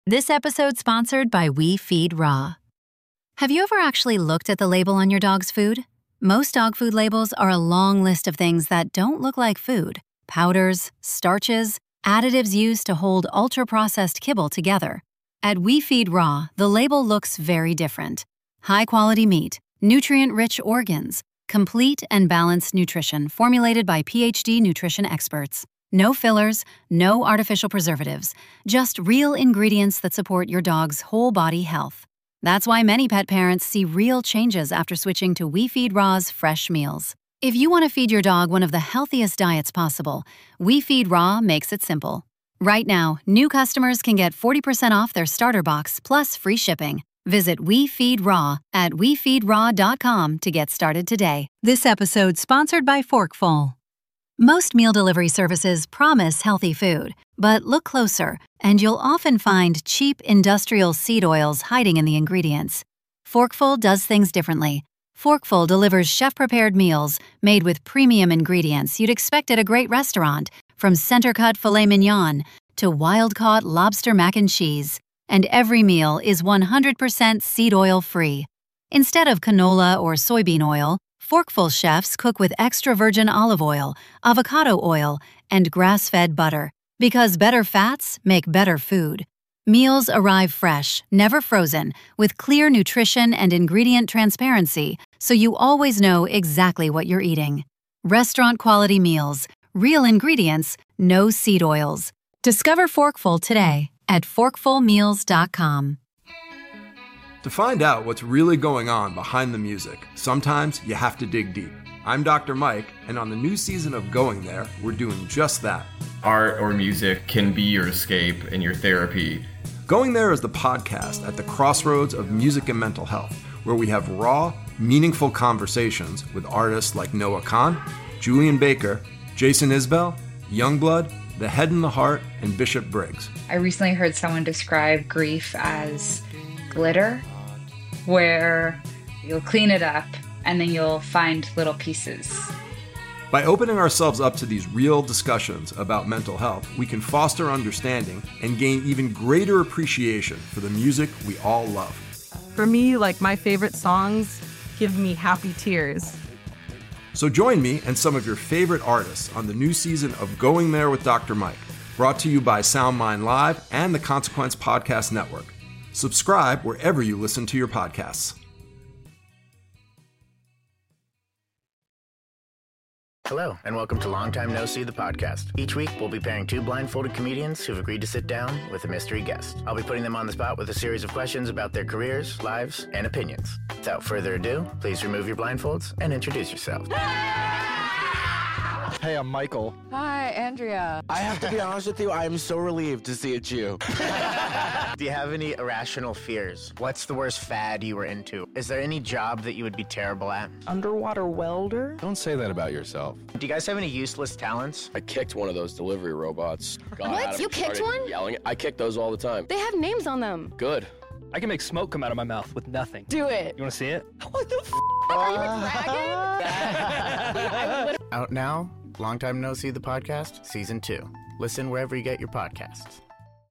This episode sponsored by We Feed Raw. Have you ever actually looked at the label on your dog's food? Most dog food labels are a long list of things that don't look like food. Powders, starches, additives used to hold ultra-processed kibble together. At We Feed Raw, the label looks very different. High-quality meat, nutrient-rich organs, complete and balanced nutrition formulated by PhD nutrition experts. No fillers, no artificial preservatives, just real ingredients that support your dog's whole body health. That's why many pet parents see real changes after switching to We Feed Raw's fresh meals. If you want to feed your dog one of the healthiest diets possible, We Feed Raw makes it simple. Right now, new customers can get 40% off their starter box plus free shipping. Visit We Feed Raw at WeFeedRaw.com to get started today. This episode sponsored by Forkful. Most meal delivery services promise healthy food, but look closer, and you'll often find cheap industrial seed oils hiding in the ingredients. Forkful does things differently. Forkful delivers chef-prepared meals made with premium ingredients you'd expect at a great restaurant, from center-cut filet mignon to wild-caught lobster mac and cheese. And every meal is 100% seed oil free. Instead of canola or soybean oil, Forkful chefs cook with extra virgin olive oil, avocado oil, and grass-fed butter, because better fats make better food. Meals arrive fresh, never frozen, with clear nutrition and ingredient transparency, so you always know exactly what you're eating. Restaurant-quality meals, real ingredients, no seed oils. Discover Forkful today at forkfulmeals.com. To find out what's really going on behind the music, sometimes you have to dig deep. I'm Dr. Mike, and on the new season of Going There, we're doing just that. Art or music can be your escape and your therapy. Going There is the podcast at the crossroads of music and mental health, where we have raw, meaningful conversations with artists like Noah Kahn, Julian Baker, Jason Isbell, Youngblood, The Head and the Heart, and Bishop Briggs. I recently heard someone describe grief as glitter, where you'll clean it up and then you'll find little pieces. By opening ourselves up to these real discussions about mental health, we can foster understanding and gain even greater appreciation for the music we all love. For me, my favorite songs give me happy tears. So join me and some of your favorite artists on the new season of Going There with Dr. Mike, brought to you by SoundMind Live and the Consequence Podcast Network. Subscribe wherever you listen to your podcasts. Hello, and welcome to Long Time No See, the podcast. Each week, we'll be pairing two blindfolded comedians who've agreed to sit down with a mystery guest. I'll be putting them on the spot with a series of questions about their careers, lives, and opinions. Without further ado, please remove your blindfolds and introduce yourselves. Hey, I'm Michael. Hi, Andrea. I have to be honest with you, I am so relieved to see it's you. Do you have any irrational fears? What's the worst fad you were into? Is there any job that you would be terrible at? Underwater welder? Don't say that about yourself. Do you guys have any useless talents? I kicked one of those delivery robots. What? You kicked one? Yelling. I kick those all the time. They have names on them. Good. I can make smoke come out of my mouth with nothing. Do it. You want to see it? What the f***? Are you a dragon? Out now, Long Time No See, the podcast, Season 2. Listen wherever you get your podcasts.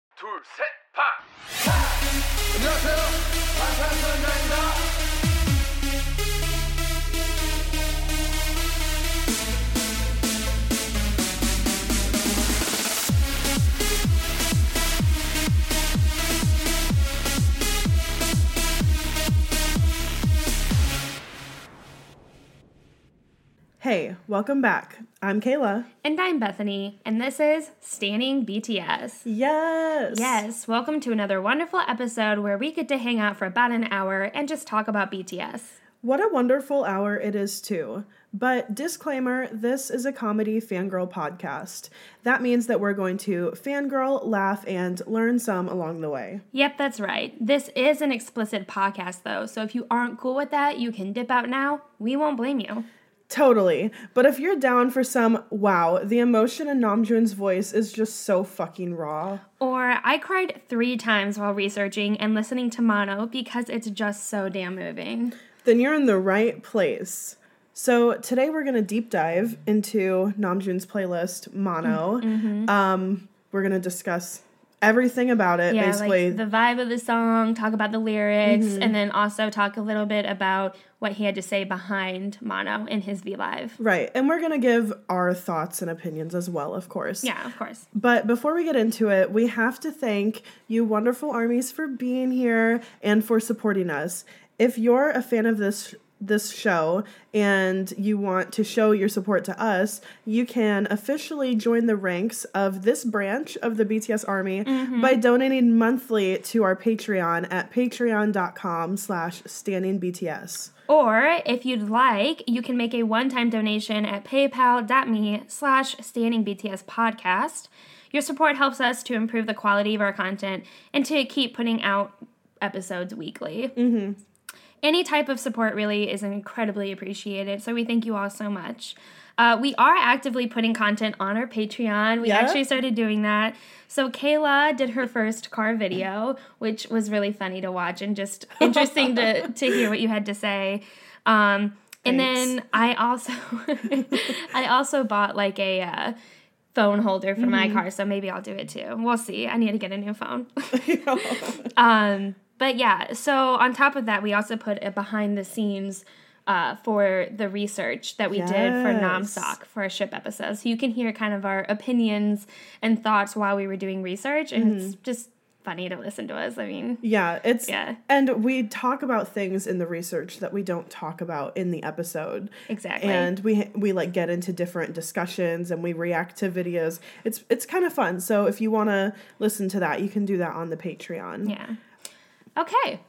Hey, welcome back. I'm Kayla. And I'm Bethany, and this is Standing BTS. Yes! Yes, welcome to another wonderful episode where we get to hang out for about an hour and just talk about BTS. What a wonderful hour it is, too. But disclaimer, this is a comedy fangirl podcast. That means that we're going to fangirl, laugh, and learn some along the way. Yep, that's right. This is an explicit podcast, though, so if you aren't cool with that, you can dip out now. We won't blame you. Totally. But if you're down for some, wow, the emotion in Namjoon's voice is just so fucking raw. Or I cried 3 times while researching and listening to Mono because it's just so damn moving. Then you're in the right place. So today we're going to deep dive into Namjoon's playlist, Mono. Mm-hmm. We're going to discuss everything about it, basically. Like the vibe of the song, talk about the lyrics, and then also talk a little bit about what he had to say behind Mono in his V Live. Right. And we're going to give our thoughts and opinions as well, of course. Yeah, of course. But before we get into it, we have to thank you wonderful armies for being here and for supporting us. If you're a fan of this show and you want to show your support to us, you can officially join the ranks of this branch of the BTS Army by donating monthly to our Patreon at patreon.com/standingbts. Or if you'd like, you can make a one-time donation at paypal.me/standingbtspodcast. Your support helps us to improve the quality of our content and to keep putting out episodes weekly. Any type of support really is incredibly appreciated, so we thank you all so much. We are actively putting content on our Patreon. We actually started doing that. So Kayla did her first car video, which was really funny to watch and just interesting to hear what you had to say. And then I also bought like a phone holder for my car, so maybe I'll do it too. We'll see. I need to get a new phone. But yeah, so on top of that, we also put a behind the scenes for the research that we did for Namsak for our ship episode. So you can hear kind of our opinions and thoughts while we were doing research, and it's just funny to listen to us. I mean, and we talk about things in the research that we don't talk about in the episode. Exactly. And we like get into different discussions and we react to videos. It's kind of fun. So if you want to listen to that, you can do that on the Patreon. Yeah. Okay.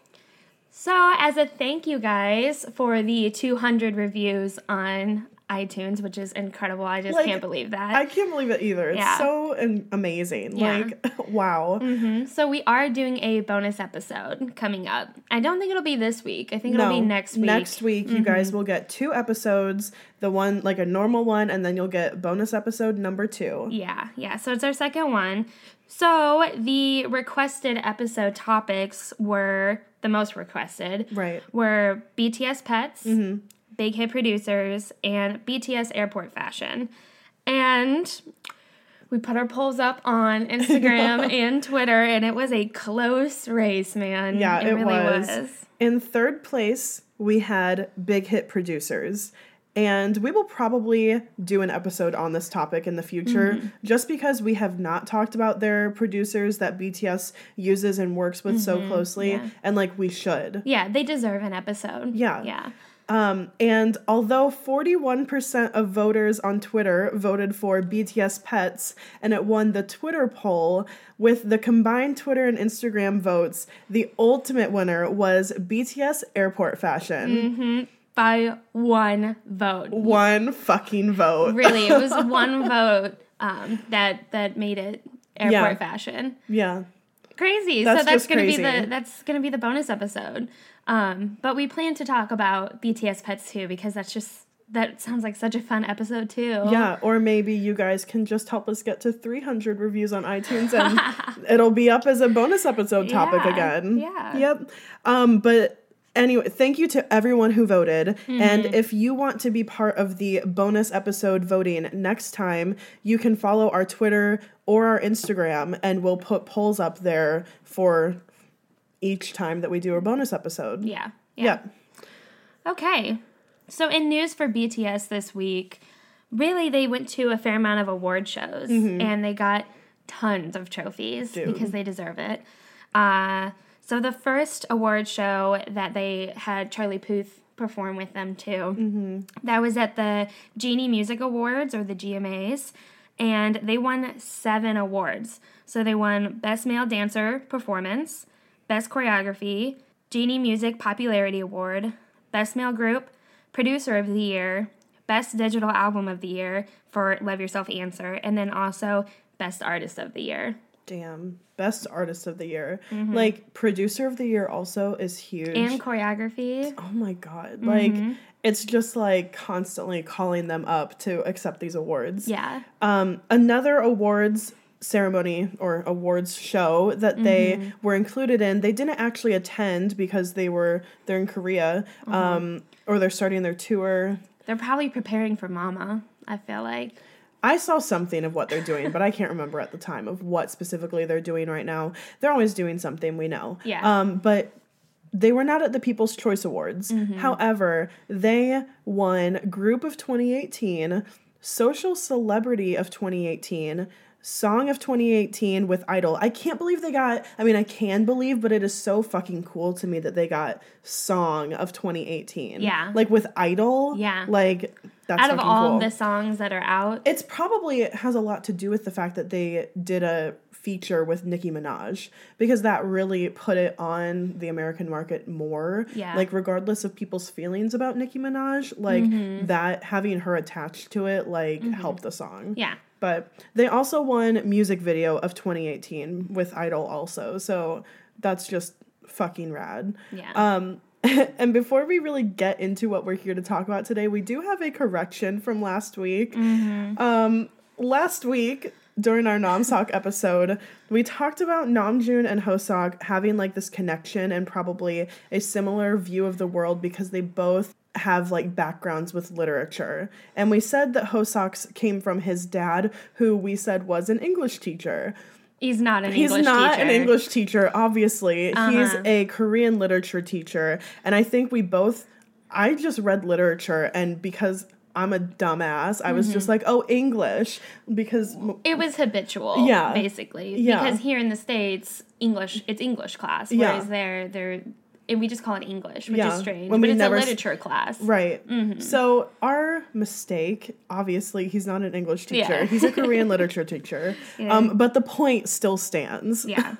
So as a thank you guys for the 200 reviews on iTunes, which is incredible. I just can't believe that. I can't believe it either. It's so amazing. Yeah. Like, wow. So we are doing a bonus episode coming up. I don't think it'll be this week. I think it'll be next week. Next week, you guys will get 2 episodes. The one, like a normal one, and then you'll get bonus episode number 2. Yeah. So it's our second one. So the requested episode topics were the most requested. Right. Were BTS pets, big hit producers, and BTS airport fashion. And we put our polls up on Instagram and Twitter, and it was a close race, man. Yeah, it really was. In third place, we had big hit producers. And we will probably do an episode on this topic in the future, just because we have not talked about their producers that BTS uses and works with so closely, and like we should. Yeah, they deserve an episode. Yeah. And although 41% of voters on Twitter voted for BTS Pets, and it won the Twitter poll, with the combined Twitter and Instagram votes, the ultimate winner was BTS Airport Fashion. By 1 vote. 1 fucking vote. Really, it was 1 vote that made it airport fashion. Yeah. Crazy. So that's gonna be the bonus episode. But we plan to talk about BTS Pets too, because that sounds like such a fun episode too. Yeah, or maybe you guys can just help us get to 300 reviews on iTunes and it'll be up as a bonus episode topic again. Yeah. Yep. But anyway, thank you to everyone who voted. And if you want to be part of the bonus episode voting next time, you can follow our Twitter or our Instagram, and we'll put polls up there for each time that we do a bonus episode. Yeah. Okay. So in news for BTS this week, really they went to a fair amount of award shows, and they got tons of trophies because they deserve it. So the first award show that they had Charlie Puth perform with them too, that was at the Genie Music Awards, or the GMAs, and they won 7 awards. So they won Best Male Dancer Performance, Best Choreography, Genie Music Popularity Award, Best Male Group, Producer of the Year, Best Digital Album of the Year for Love Yourself Answer, and then also Best Artist of the Year. Damn. Best Artist of the Year. Like, Producer of the Year also is huge. And choreography. Oh my God. Like, it's just like constantly calling them up to accept these awards. Yeah. Another awards ceremony or awards show that they were included in, they didn't actually attend because they're in Korea, or they're starting their tour. They're probably preparing for Mama, I feel like. I saw something of what they're doing, but I can't remember at the time of what specifically they're doing right now. They're always doing something, we know. Yeah. But they were not at the People's Choice Awards. However, they won Group of 2018, Social Celebrity of 2018, Song of 2018 with Idol. I can't believe they got, I can believe, but it is so fucking cool to me that they got Song of 2018. Yeah. Like with Idol. Yeah. Like, that's out of all cool. of the songs that are out. It's probably, it has a lot to do with the fact that they did a feature with Nicki Minaj, because that really put it on the American market more. Yeah. Like, regardless of people's feelings about Nicki Minaj, like, that, having her attached to it, like, helped the song. Yeah. But they also won Music Video of 2018 with Idol also, so that's just fucking rad. Yeah. And before we really get into what we're here to talk about today, we do have a correction from last week. Last week, during our Namseok episode, we talked about Namjoon and Hoseok having like this connection and probably a similar view of the world because they both have like backgrounds with literature. And we said that Hoseok's came from his dad, who we said was an English teacher. He's not an English teacher. He's not an English teacher, obviously. He's a Korean literature teacher. And I think I just read literature, and because I'm a dumbass, I was just like, oh, English, because it was habitual, basically. Yeah. Because here in the States, it's English class, whereas they're and we just call it English, which is strange. But it's a literature class. Right. So our mistake, obviously, he's not an English teacher. Yeah. He's a Korean literature teacher. Yeah. But the point still stands. Yeah.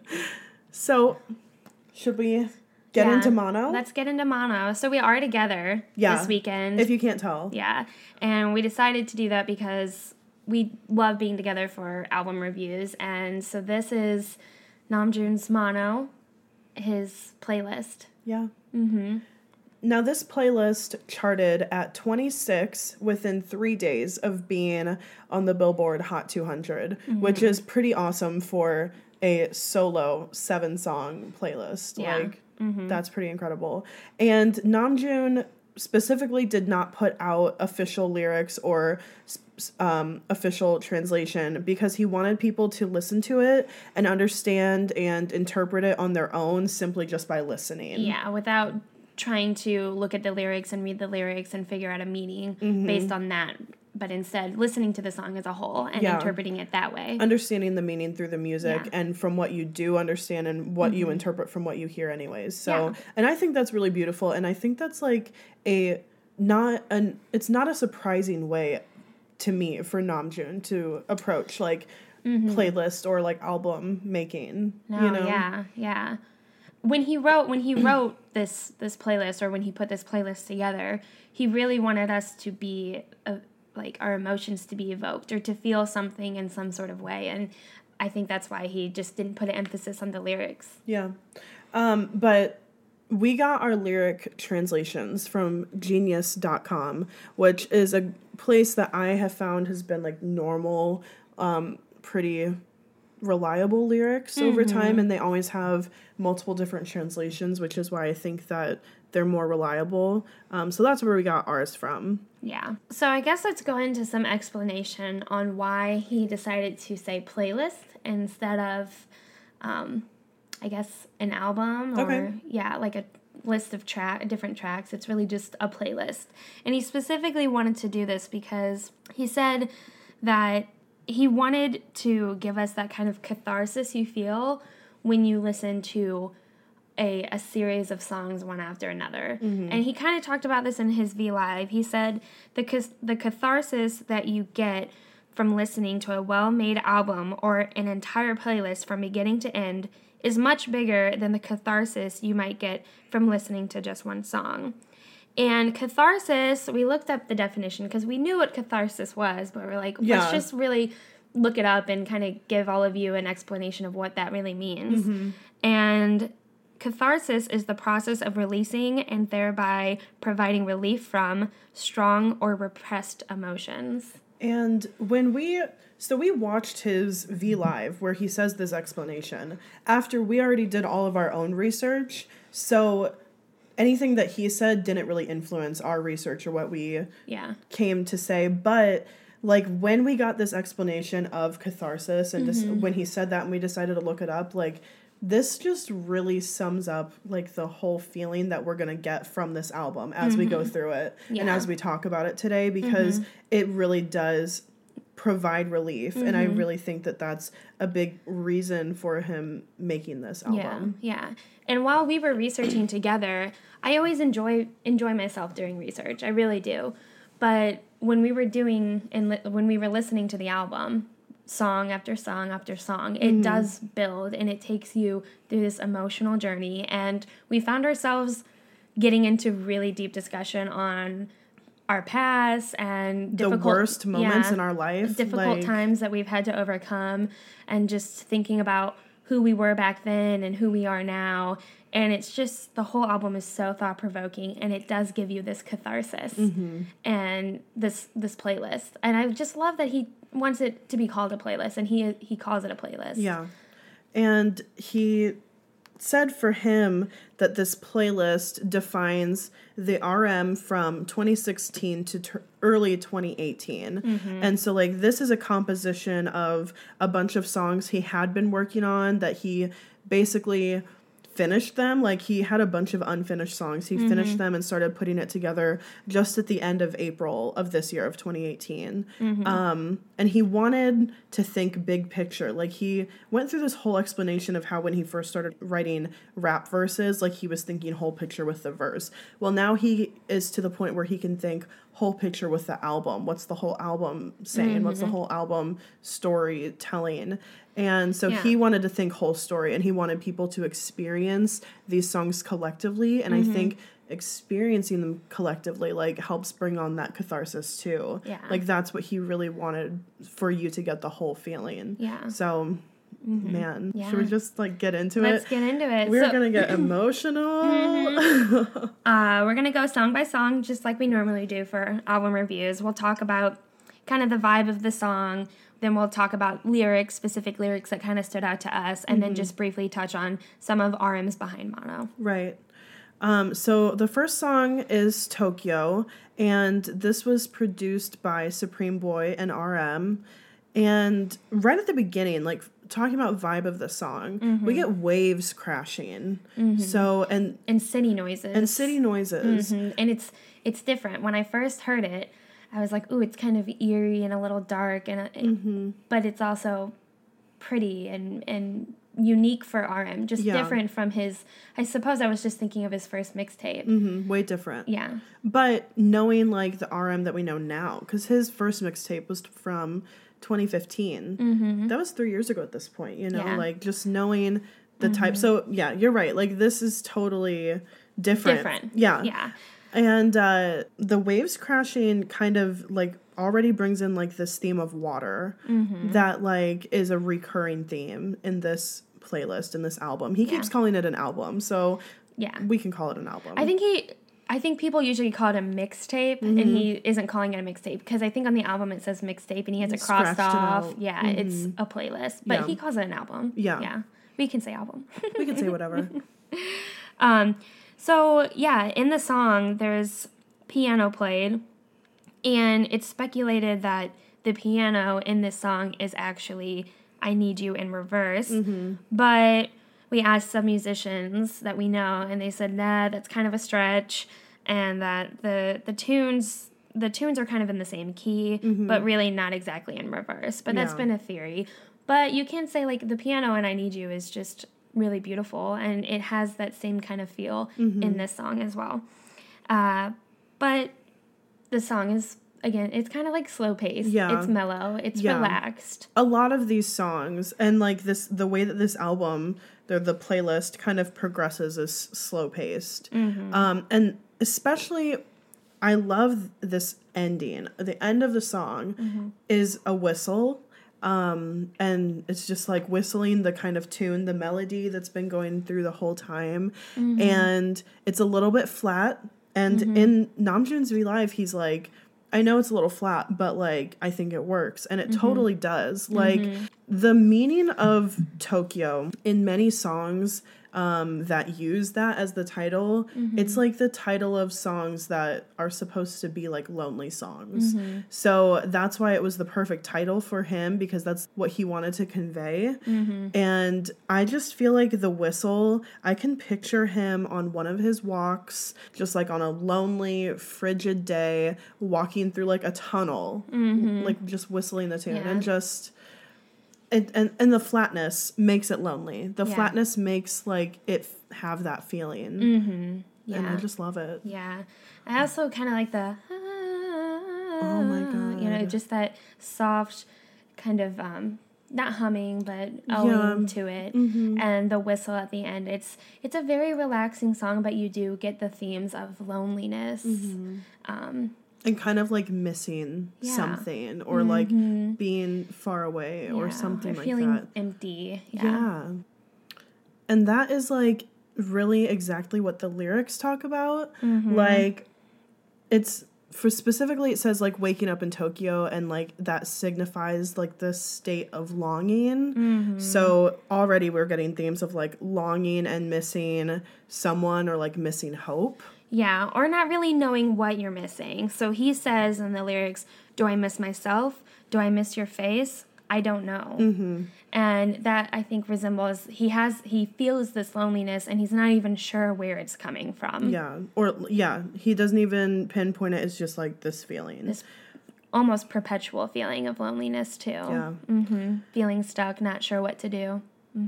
So should we get into mono? Let's get into mono. So we are together this weekend. If you can't tell. Yeah. And we decided to do that because we love being together for album reviews. And so this is Namjoon's mono, his playlist. Yeah. Now, this playlist charted at 26 within 3 days of being on the Billboard Hot 200, which is pretty awesome for a solo 7-song playlist. Yeah. Like, that's pretty incredible. And Namjoon specifically did not put out official lyrics or official translation because he wanted people to listen to it and understand and interpret it on their own simply just by listening. Yeah, without trying to look at the lyrics and read the lyrics and figure out a meaning based on that, but instead listening to the song as a whole and interpreting it that way. Understanding the meaning through the music and from what you do understand and what you interpret from what you hear anyways. So, and I think that's really beautiful, and I think that's like it's not a surprising way to me for Namjoon to approach like playlist or like album making. No, you know? Yeah. When he wrote this playlist, or when he put this playlist together, he really wanted us to be like our emotions to be evoked or to feel something in some sort of way, and I think that's why he just didn't put an emphasis on the lyrics. Yeah, but we got our lyric translations from Genius.com, which is a place that I have found has been like normal, pretty reliable lyrics over time, and they always have multiple different translations, which is why I think that they're more reliable. So that's where we got ours from. Yeah. So I guess let's go into some explanation on why he decided to say playlist instead of, I guess, an album or, like a list of different tracks. It's really just a playlist. And he specifically wanted to do this because he said that he wanted to give us that kind of catharsis you feel when you listen to a series of songs one after another. And he kind of talked about this in his V Live. He said the catharsis that you get from listening to a well-made album or an entire playlist from beginning to end is much bigger than the catharsis you might get from listening to just one song. And catharsis, we looked up the definition because we knew what catharsis was, but we're like, let's just really look it up and kind of give all of you an explanation of what that really means. And catharsis is the process of releasing and thereby providing relief from strong or repressed emotions. And when we watched his V Live where he says this explanation after we already did all of our own research, so anything that he said didn't really influence our research or what we came to say, but like, when we got this explanation of catharsis and when he said that and we decided to look it up, like, this just really sums up, like, the whole feeling that we're going to get from this album as we go through it and as we talk about it today, because it really does provide relief. And I really think that that's a big reason for him making this album. Yeah. And while we were researching together, I always enjoy myself doing research. I really do. But when we were when we were listening to the album, song after song after song, it does build and it takes you through this emotional journey. And we found ourselves getting into really deep discussion on our past and the worst moments in our life, difficult times that we've had to overcome, and just thinking about who we were back then and who we are now. And it's just, the whole album is so thought-provoking, and it does give you this catharsis and this playlist. And I just love that he wants it to be called a playlist, and he calls it a playlist. Yeah. And he said for him that this playlist defines the RM from 2016 to early 2018. And so, like, this is a composition of a bunch of songs he had been working on that he basically finished them. Like, he had a bunch of unfinished songs. He finished them and started putting it together just at the end of April of this year of 2018. And he wanted to think big picture. Like, he went through this whole explanation of how when he first started writing rap verses, like, he was thinking whole picture with the verse. Well, now he is to the point where he can think whole picture with the album. What's the whole album saying? What's the whole album story telling? And so he wanted to think whole story, and he wanted people to experience these songs collectively. And I think experiencing them collectively, like, helps bring on that catharsis too. Yeah. Like, that's what he really wanted, for you to get the whole feeling. Yeah. So, man, should we just, like, get into it? Let's get into it. We're going to get emotional. We're going to go song by song, just like we normally do for album reviews. We'll talk about kind of the vibe of the song. Then we'll talk about lyrics, specific lyrics that kind of stood out to us, and then just briefly touch on some of RM's behind Mono. Right. So the first song is Tokyo, and this was produced by Supreme Boy and RM. And right at the beginning, like, talking about vibe of the song, we get waves crashing. So, and city noises. And it's different. When I first heard it, I was like, ooh, it's kind of eerie and a little dark, and but it's also pretty and unique for RM, just different from his, I suppose I was just thinking of his first mixtape. Way different. Yeah. But knowing, like, the RM that we know now, because his first mixtape was from 2015. That was 3 years ago at this point, you know, like, just knowing the type. So, yeah, you're right. Like, this is totally different. Yeah. And the waves crashing kind of, like, already brings in, like, this theme of water that, like, is a recurring theme in this playlist, in this album. He keeps calling it an album, so we can call it an album. I think people usually call it a mixtape, and he isn't calling it a mixtape, because I think on the album it says mixtape, and he has it crossed off. Yeah, it's a playlist, but he calls it an album. Yeah. We can say album. We can say whatever. So, yeah, in the song, there's piano played, and it's speculated that the piano in this song is actually I Need You in reverse, but we asked some musicians that we know, and they said, nah, that's kind of a stretch, and that the tunes are kind of in the same key, but really not exactly in reverse, but that's been a theory. But you can say, like, the piano in I Need You is just really beautiful, and it has that same kind of feel in this song as well. But the song is, again, it's kind of like slow paced. Yeah. It's mellow. It's relaxed. A lot of these songs, and, like, the way that this album, the playlist kind of progresses is slow paced. And especially, I love this ending. The end of the song is a whistle. And it's just, like, whistling the kind of tune, the melody that's been going through the whole time. And it's a little bit flat. And in Namjoon's V Live, he's like, I know it's a little flat, but, like, I think it works. And it totally does. Like, the meaning of Tokyo in many songs that use that as the title. It's like the title of songs that are supposed to be like lonely songs. So that's why it was the perfect title for him, because that's what he wanted to convey. And I just feel like the whistle, I can picture him on one of his walks, just like on a lonely, frigid day, walking through like a tunnel, like just whistling the tune, and just and the flatness makes it lonely. The flatness makes like it have that feeling. And I just love it. I also kind of like the oh my god, you know, just that soft kind of not humming but owing to it, and the whistle at the end. It's a very relaxing song, but you do get the themes of loneliness, and kind of like missing something, or like being far away, or something like feeling that. Empty. And that is like really exactly what the lyrics talk about. Like, it's for specifically, it says like waking up in Tokyo, and like that signifies like the state of longing. So already we're getting themes of like longing and missing someone, or like missing hope. Yeah, or not really knowing what you're missing. So he says in the lyrics, do I miss myself? Do I miss your face? I don't know. And that, I think, resembles, he feels this loneliness, and he's not even sure where it's coming from. He doesn't even pinpoint it. It's just like this feeling. This almost perpetual feeling of loneliness, too. Feeling stuck, not sure what to do.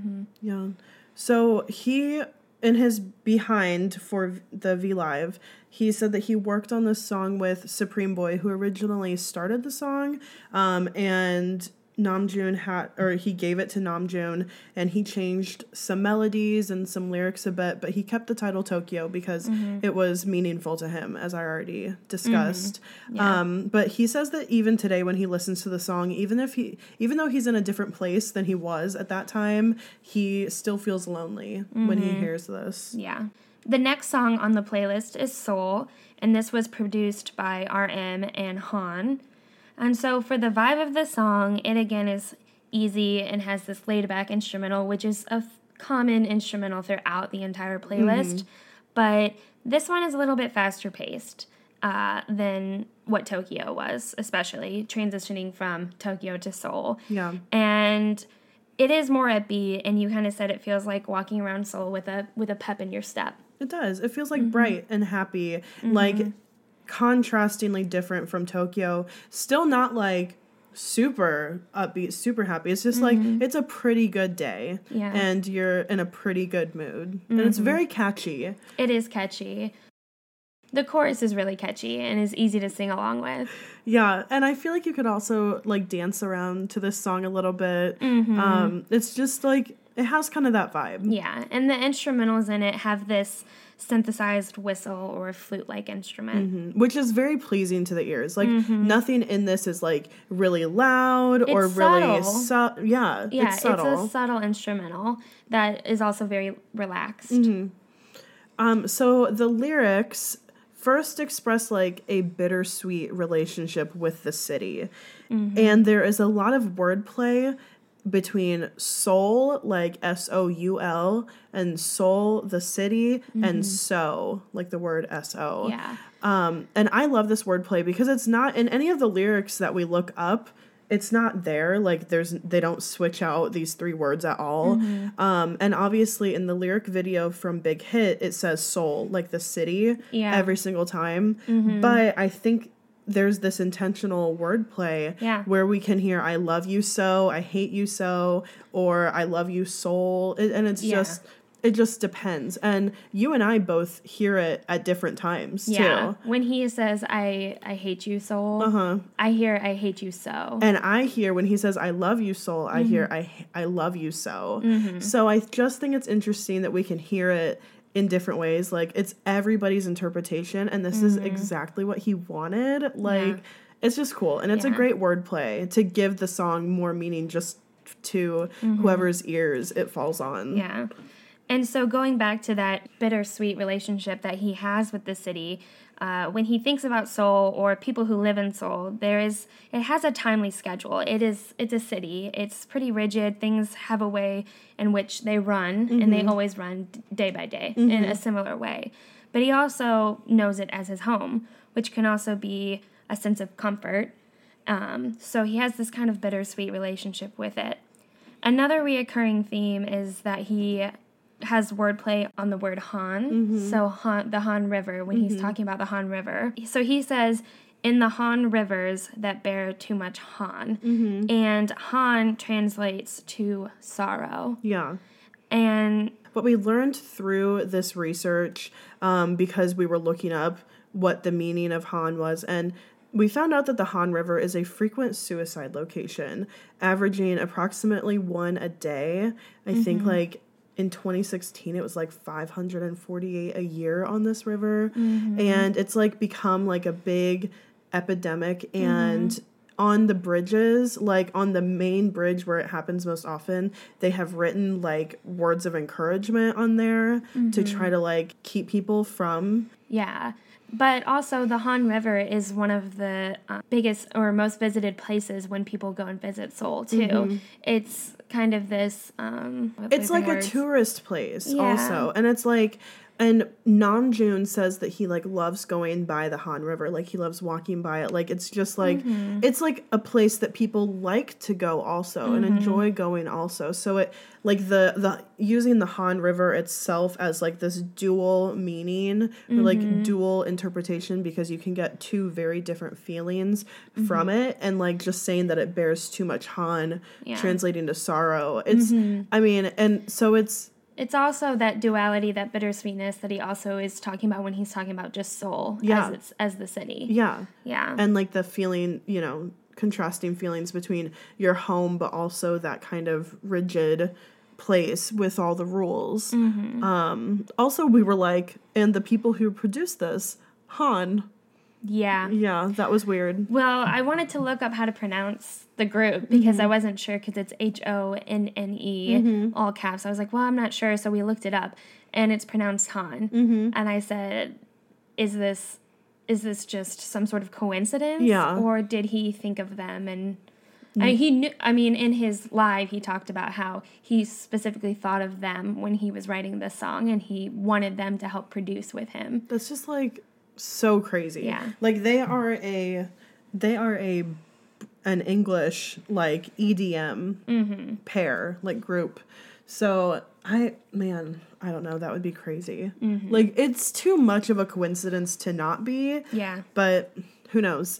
So he, in his behind for the V Live, he said that he worked on this song with Supreme Boy, who originally started the song, and Namjoon he gave it to Namjoon, and he changed some melodies and some lyrics a bit, but he kept the title Tokyo because it was meaningful to him, as I already discussed. But he says that even today, when he listens to the song, even though he's in a different place than he was at that time, he still feels lonely when he hears this. The next song on the playlist is Soul, and this was produced by RM and Han. And so for the vibe of the song, it again is easy and has this laid-back instrumental, which is a common instrumental throughout the entire playlist. But this one is a little bit faster paced than what Tokyo was, especially transitioning from Tokyo to Seoul. And it is more upbeat, and you kind of said it feels like walking around Seoul with a pep in your step. It does. It feels like bright and happy, like contrastingly different from Tokyo. Still not like super upbeat, super happy. It's just like, it's a pretty good day, and you're in a pretty good mood. And it's very catchy. It is catchy. The chorus is really catchy and is easy to sing along with. Yeah, and I feel like you could also like dance around to this song a little bit. It's just like, it has kind of that vibe. Yeah, and the instrumentals in it have this synthesized whistle or flute-like instrument. Which is very pleasing to the ears. Like, nothing in this is like really loud or it's really subtle. It's subtle. It's a subtle instrumental that is also very relaxed. So the lyrics first express like a bittersweet relationship with the city. And there is a lot of wordplay between Seoul, like Soul, and Seoul, the city, and so, like the word So. And I love this wordplay because it's not in any of the lyrics that we look up. It's not there. Like, they don't switch out these three words at all. And obviously in the lyric video from Big Hit, it says Seoul, like the city, every single time. But I think there's this intentional wordplay where we can hear I love you so, I hate you so, or I love you soul. And it's just, it just depends. And you and I both hear it at different times too. When he says I hate you soul, I hear I hate you so. And I hear when he says I love you soul, I hear I love you so. So I just think it's interesting that we can hear it in different ways. Like, it's everybody's interpretation, and this is exactly what he wanted. Like, it's just cool, and it's a great wordplay to give the song more meaning just to whoever's ears it falls on. And so going back to that bittersweet relationship that he has with the city, when he thinks about Seoul or people who live in Seoul, it has a timely schedule. It's a city. It's pretty rigid. Things have a way in which they run, and they always run day by day in a similar way. But he also knows it as his home, which can also be a sense of comfort. So he has this kind of bittersweet relationship with it. Another reoccurring theme is that he has wordplay on the word Han. So the Han River, when he's talking about the Han River. So he says, in the Han rivers that bear too much Han. And Han translates to sorrow. Yeah. And what we learned through this research, because we were looking up what the meaning of Han was, and we found out that the Han River is a frequent suicide location, averaging approximately one a day. I think like in 2016, it was like 548 a year on this river. And it's like become like a big epidemic. And on the bridges, like on the main bridge where it happens most often, they have written like words of encouragement on there to try to like keep people from. Yeah. But also, the Han River is one of the biggest or most visited places when people go and visit Seoul, too. It's kind of this... it's like a tourist place, also. And it's like... And Namjoon says that he, like, loves going by the Han River. Like, he loves walking by it. Like, it's just, like... It's, like, a place that people like to go also and enjoy going also. So, it... Like, the using the Han River itself as, like, this dual meaning or, like, dual interpretation because you can get two very different feelings from it. And, like, just saying that it bears too much Han translating to sorrow. It's... I mean, and so it's... It's also that duality, that bittersweetness that he also is talking about when he's talking about just Seoul as the city. Yeah. Yeah. And like the feeling, you know, contrasting feelings between your home, but also that kind of rigid place with all the rules. Also, we were like, and the people who produced this, Han. Yeah. Yeah, that was weird. Well, I wanted to look up how to pronounce the group because I wasn't sure because it's HONNE, all caps. I was like, well, I'm not sure, so we looked it up, and it's pronounced Han. And I said, is this just some sort of coincidence? Yeah. Or did he think of them? And he knew. I mean, in his live, he talked about how he specifically thought of them when he was writing this song, and he wanted them to help produce with him. That's just like so crazy. Yeah. Like they are an English like EDM pair, like group. So I don't know, that would be crazy. Like it's too much of a coincidence to not be. Yeah. But who knows?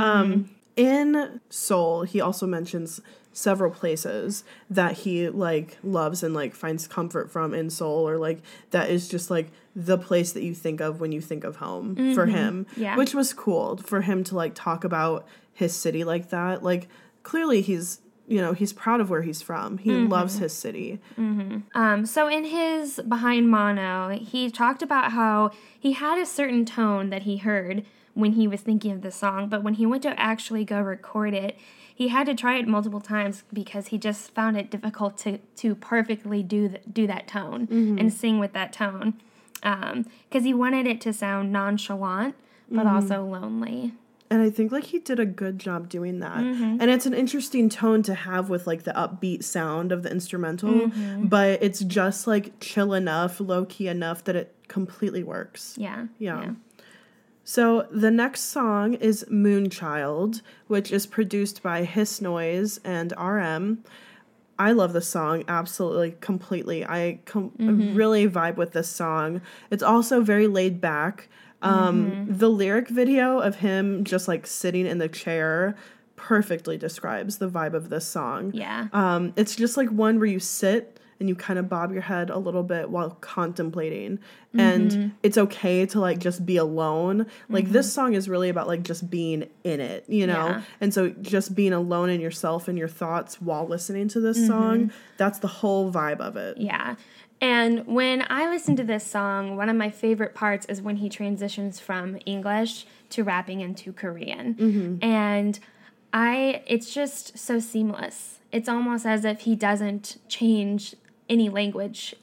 In Seoul, he also mentions several places that he like loves and like finds comfort from in Seoul, or like that is just like the place that you think of when you think of home for him. Yeah. Which was cool for him to like talk about his city like that. Like clearly he's proud of where he's from. He loves his city. So in his Behind Mono, he talked about how he had a certain tone that he heard when he was thinking of the song, but when he went to actually go record it, he had to try it multiple times because he just found it difficult to perfectly do that tone and sing with that tone, because he wanted it to sound nonchalant but also lonely. And I think like he did a good job doing that. And it's an interesting tone to have with like the upbeat sound of the instrumental, but it's just like chill enough, low key enough that it completely works. Yeah. So the next song is Moonchild, which is produced by Hiss Noise and RM. I love this song absolutely, completely. I really vibe with this song. It's also very laid back. The lyric video of him just like sitting in the chair perfectly describes the vibe of this song. Yeah. It's just like one where you sit and you kind of bob your head a little bit while contemplating. And it's okay to like just be alone. Like this song is really about like just being in it, you know? Yeah. And so just being alone in yourself and your thoughts while listening to this song, that's the whole vibe of it. Yeah. And when I listen to this song, one of my favorite parts is when he transitions from English to rapping into Korean. And it's just so seamless. It's almost as if he doesn't change any language in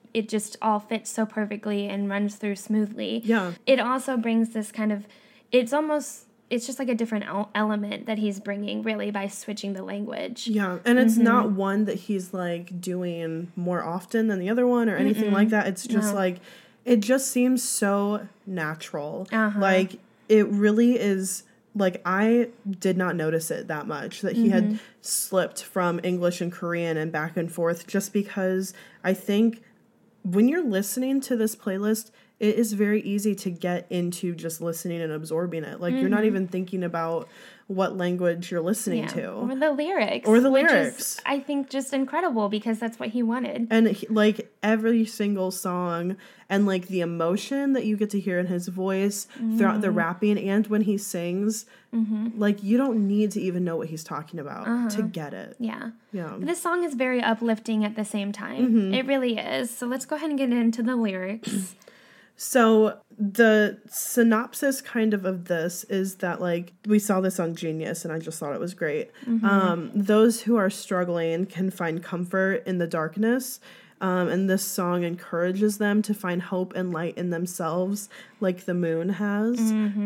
it just all fits so perfectly and runs through smoothly. Yeah. It also brings this kind of, it's just like a different element that he's bringing, really, by switching the language. Yeah, and it's not one that he's, like, doing more often than the other one or anything like that. It's just, like, it just seems so natural. Like, it really is, like, I did not notice it that much, that he had slipped from English and Korean and back and forth, just because I think when you're listening to this playlist, it is very easy to get into just listening and absorbing it. Like, you're not even thinking about what language you're listening to. Or the lyrics. Which is, I think, just incredible because that's what he wanted. And, like, every single song and, like, the emotion that you get to hear in his voice throughout the rapping and when he sings, like, you don't need to even know what he's talking about to get it. Yeah. Yeah. But this song is very uplifting at the same time. It really is. So let's go ahead and get into the lyrics. So the synopsis kind of this is that, like, we saw this on Genius and I just thought it was great. Those who are struggling can find comfort in the darkness. And this song encourages them to find hope and light in themselves, like the moon has.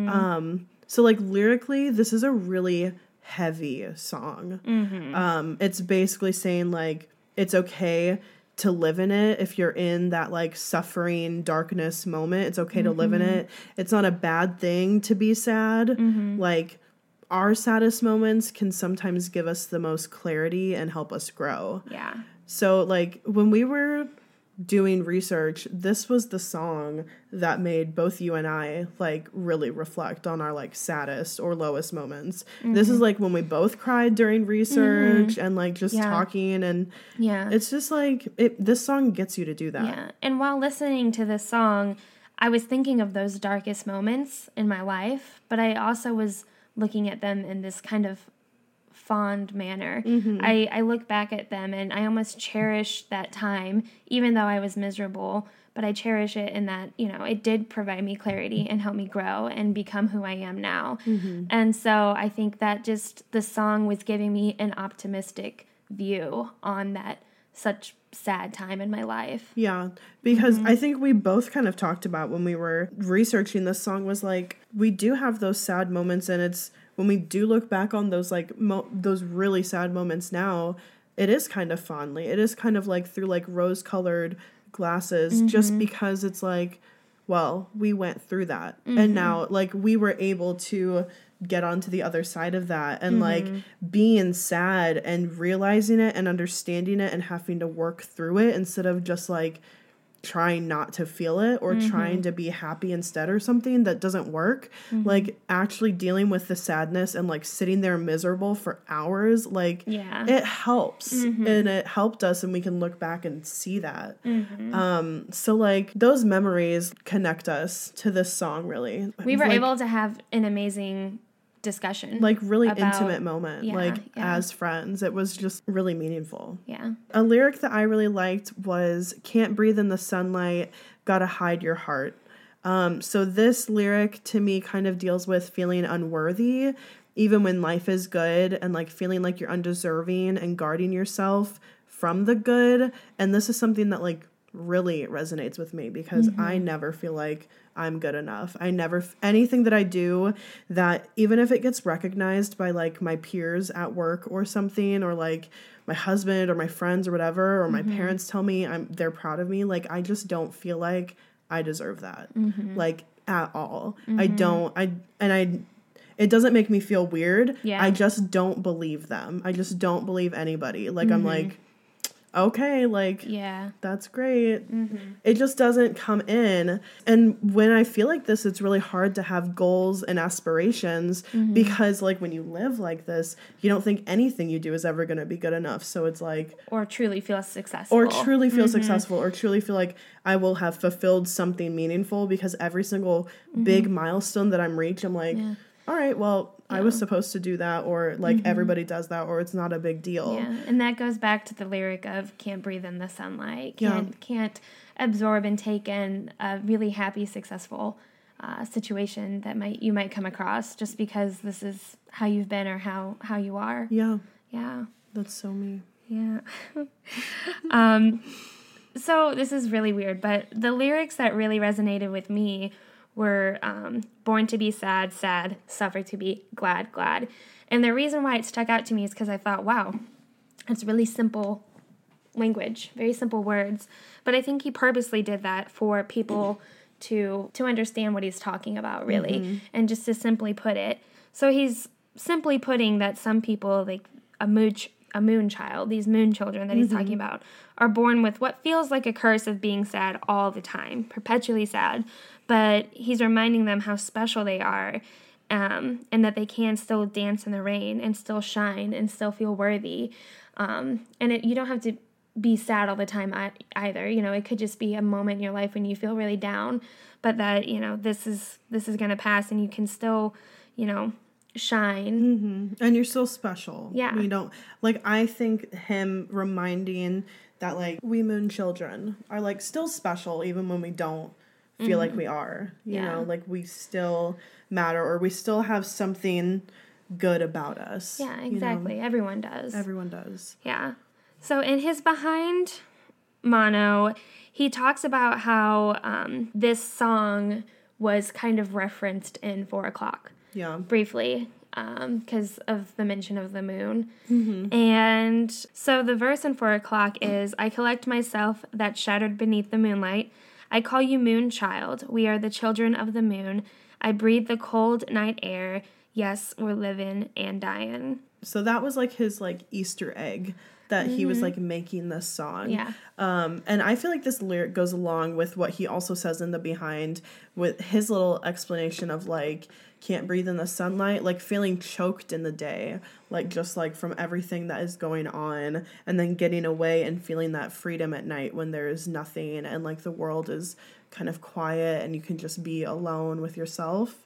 So, like, lyrically, this is a really heavy song. It's basically saying, like, it's okay to live in it. If you're in that, like, suffering darkness moment, it's okay to live in it. It's not a bad thing to be sad. Like, our saddest moments can sometimes give us the most clarity and help us grow. Yeah. So, like, when we were doing research, this was the song that made both you and I, like, really reflect on our, like, saddest or lowest moments. This is, like, when we both cried during research and, like, just talking, and it's just, like, this song gets you to do that. Yeah, and while listening to this song, I was thinking of those darkest moments in my life, but I also was looking at them in this kind of fond manner. I look back at them and I almost cherish that time, even though I was miserable, but I cherish it in that, you know, it did provide me clarity and help me grow and become who I am now. And so I think that just the song was giving me an optimistic view on that such sad time in my life. Yeah, because I think we both kind of talked about when we were researching this song was, like, we do have those sad moments, and it's when we do look back on those, like, those really sad moments now, it is kind of fondly. It is kind of like through, like, rose-colored glasses, just because it's like, well, we went through that. And now, like, we were able to get onto the other side of that, and like being sad and realizing it and understanding it and having to work through it instead of just, like, trying not to feel it or trying to be happy instead or something that doesn't work. Like, actually dealing with the sadness and, like, sitting there miserable for hours, like, it helps. And it helped us, and we can look back and see that. So, like, those memories connect us to this song, really. We were able to have an amazing discussion, like, really intimate moment, as friends. It was just really meaningful. A lyric that I really liked was "Can't breathe in the sunlight, gotta hide your heart." So this lyric to me kind of deals with feeling unworthy even when life is good, and, like, feeling like you're undeserving and guarding yourself from the good. And this is something that, like, really resonates with me because I never feel like I'm good enough. I never, anything that I do that, even if it gets recognized by, like, my peers at work or something, or, like, my husband or my friends or whatever, or my parents tell me they're proud of me, like, I just don't feel like I deserve that, like, at all. It doesn't make me feel weird. I just don't believe them. I just don't believe anybody. Like, I'm like, okay, like, that's great. It just doesn't come in. And when I feel like this, it's really hard to have goals and aspirations because, like, when you live like this, you don't think anything you do is ever going to be good enough. So it's like... Or truly feel successful. Successful, or truly feel like I will have fulfilled something meaningful, because every single big milestone that I'm reaching, I'm like, all right, well... I was supposed to do that, or, like, everybody does that, or it's not a big deal. Yeah, and that goes back to the lyric of "can't breathe in the sunlight," can't absorb and take in a really happy, successful situation that you might come across just because this is how you've been or how you are. Yeah. Yeah. That's so me. Yeah. So this is really weird, but the lyrics that really resonated with me were born to be sad, sad, suffer to be glad, glad. And the reason why it stuck out to me is because I thought, wow, it's really simple language, very simple words. But I think he purposely did that for people to understand what he's talking about, really, and just to simply put it. So he's simply putting that some people, like a moon child, these moon children that he's talking about, are born with what feels like a curse of being sad all the time, perpetually sad. But he's reminding them how special they are, and that they can still dance in the rain and still shine and still feel worthy. You don't have to be sad all the time either. You know, it could just be a moment in your life when you feel really down, but that, you know, this is going to pass and you can still, you know, shine. And you're still special. Yeah. You don't, like, I think him reminding that, like, we moon children are, like, still special even when we don't feel like we are. You know, like, we still matter, or we still have something good about us. Yeah, exactly. You know? Everyone does. Everyone does. Yeah. So in his Behind Mono, he talks about how this song was kind of referenced in 4 O'Clock. Yeah. Briefly, because of the mention of the moon. And so the verse in 4 O'Clock is, I collect myself that shattered beneath the moonlight. I call you moon child. We are the children of the moon. I breathe the cold night air. Yes, we're living and dying. So that was like his like Easter egg that he was like making this song. Yeah. And I feel like this lyric goes along with what he also says in the behind, with his little explanation of like, can't breathe in the sunlight, like feeling choked in the day, like just like from everything that is going on, and then getting away and feeling that freedom at night when there is nothing and like the world is kind of quiet and you can just be alone with yourself.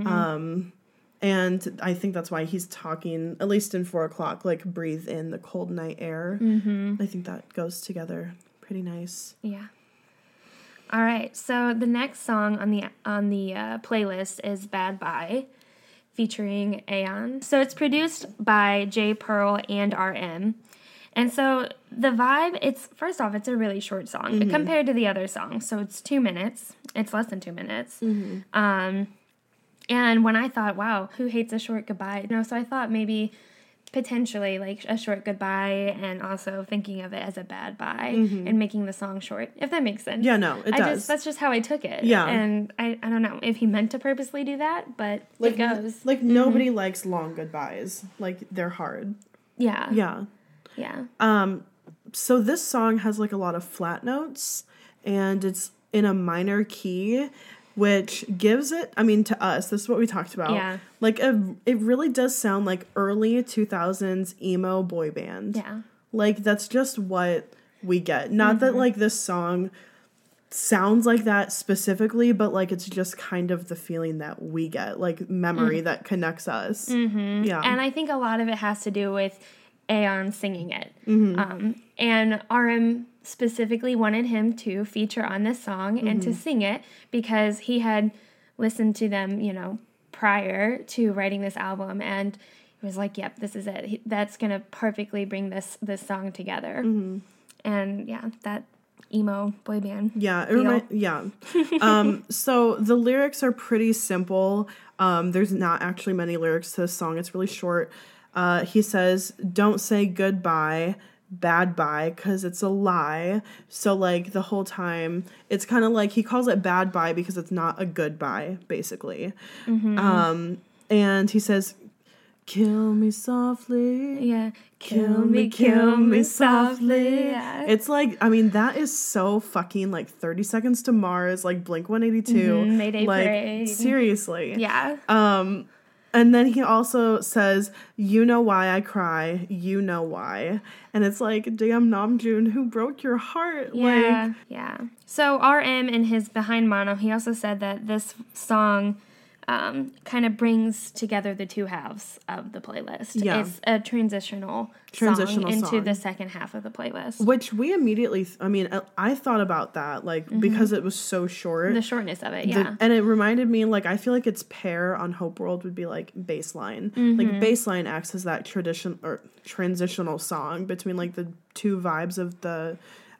And I think that's why he's talking, at least in 4 O'Clock, like breathe in the cold night air. I think that goes together pretty nice. Yeah. All right. So the next song on the playlist is Bad Bye, featuring Aeon. So it's produced by J. Pearl and RM. And so the vibe, first off, it's a really short song compared to the other songs. So it's 2 minutes. It's less than 2 minutes. And when I thought, wow, who hates a short goodbye? You know, so I thought maybe potentially like a short goodbye, and also thinking of it as a bad bye and making the song short, if that makes sense. Yeah, no, it does. That's just how I took it. Yeah. And I don't know if he meant to purposely do that, but like, it goes. Like nobody likes long goodbyes. Like they're hard. Yeah. Yeah. Yeah. So this song has like a lot of flat notes, and it's in a minor key, which gives it, I mean, to us, this is what we talked about. Yeah. Like, it really does sound like early 2000s emo boy band. Yeah. Like, that's just what we get. Not that, like, this song sounds like that specifically, but, like, it's just kind of the feeling that we get. Like, memory that connects us. Yeah. And I think a lot of it has to do with Aeon singing it. And RM specifically wanted him to feature on this song and to sing it because he had listened to them, you know, prior to writing this album, and he was like, yep, this is it. That's going to perfectly bring this song together. And yeah, that emo boy band. Yeah. Feel. So the lyrics are pretty simple. There's not actually many lyrics to this song. It's really short. He says, don't say goodbye, bad bye, because it's a lie. So, like, the whole time, it's kind of like he calls it bad bye because it's not a goodbye, basically. And he says, kill me softly. Yeah. Kill me softly. Yeah. It's like, I mean, that is so fucking, like, 30 Seconds to Mars, like, Blink-182. Mayday like, Parade. Seriously. Yeah. And then he also says, you know why I cry, you know why. And it's like, damn, Namjoon, who broke your heart? Yeah, yeah. So RM in his Behind Mono, he also said that this song kind of brings together the two halves of the playlist. Yeah. It's a transitional song into the second half of the playlist. Which we immediately, I thought about that, like, because it was so short. The shortness of it, yeah. And it reminded me, like, I feel like its pair on Hope World would be, like, Baseline. Like, Baseline acts as that transitional song between, like, the two vibes of the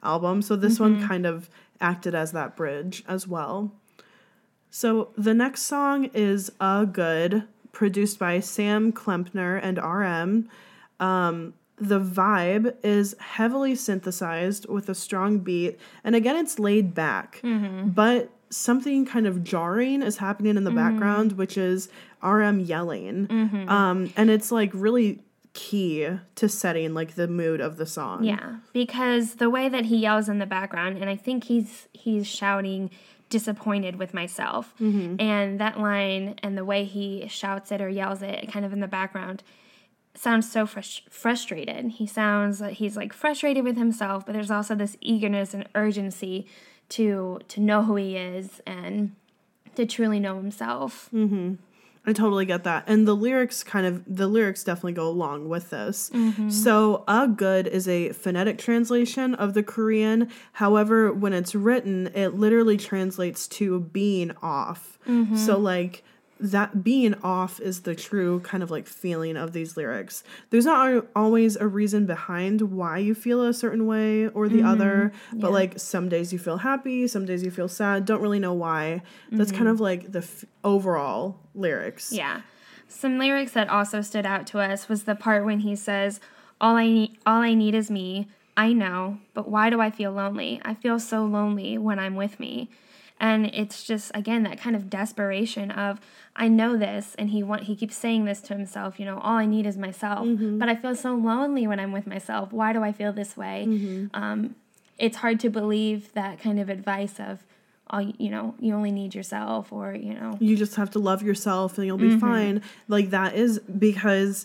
album. So this one kind of acted as that bridge as well. So the next song is Good, produced by Sam Klempner and RM. The vibe is heavily synthesized with a strong beat. And again, it's laid back. But something kind of jarring is happening in the background, which is RM yelling. And it's like really key to setting like the mood of the song. Yeah, because the way that he yells in the background, and I think he's shouting disappointed with myself. And that line and the way he shouts it or yells it kind of in the background sounds so frustrated. He sounds like he's like frustrated with himself, but there's also this eagerness and urgency to know who he is and to truly know himself. I totally get that. And the lyrics definitely go along with this. So Good is a phonetic translation of the Korean. However, when it's written, it literally translates to being off. So like that being off is the true kind of like feeling of these lyrics. There's not always a reason behind why you feel a certain way or the other, but like some days you feel happy, some days you feel sad, don't really know why. That's kind of like the overall lyrics. Yeah. Some lyrics that also stood out to us was the part when he says, all I need is me. I know, but why do I feel lonely? I feel so lonely when I'm with me. And it's just, again, that kind of desperation of, I know this, and he keeps saying this to himself, all I need is myself, but I feel so lonely when I'm with myself. Why do I feel this way? It's hard to believe that kind of advice of, you only need yourself, or, You just have to love yourself and you'll be fine. Like, that is because...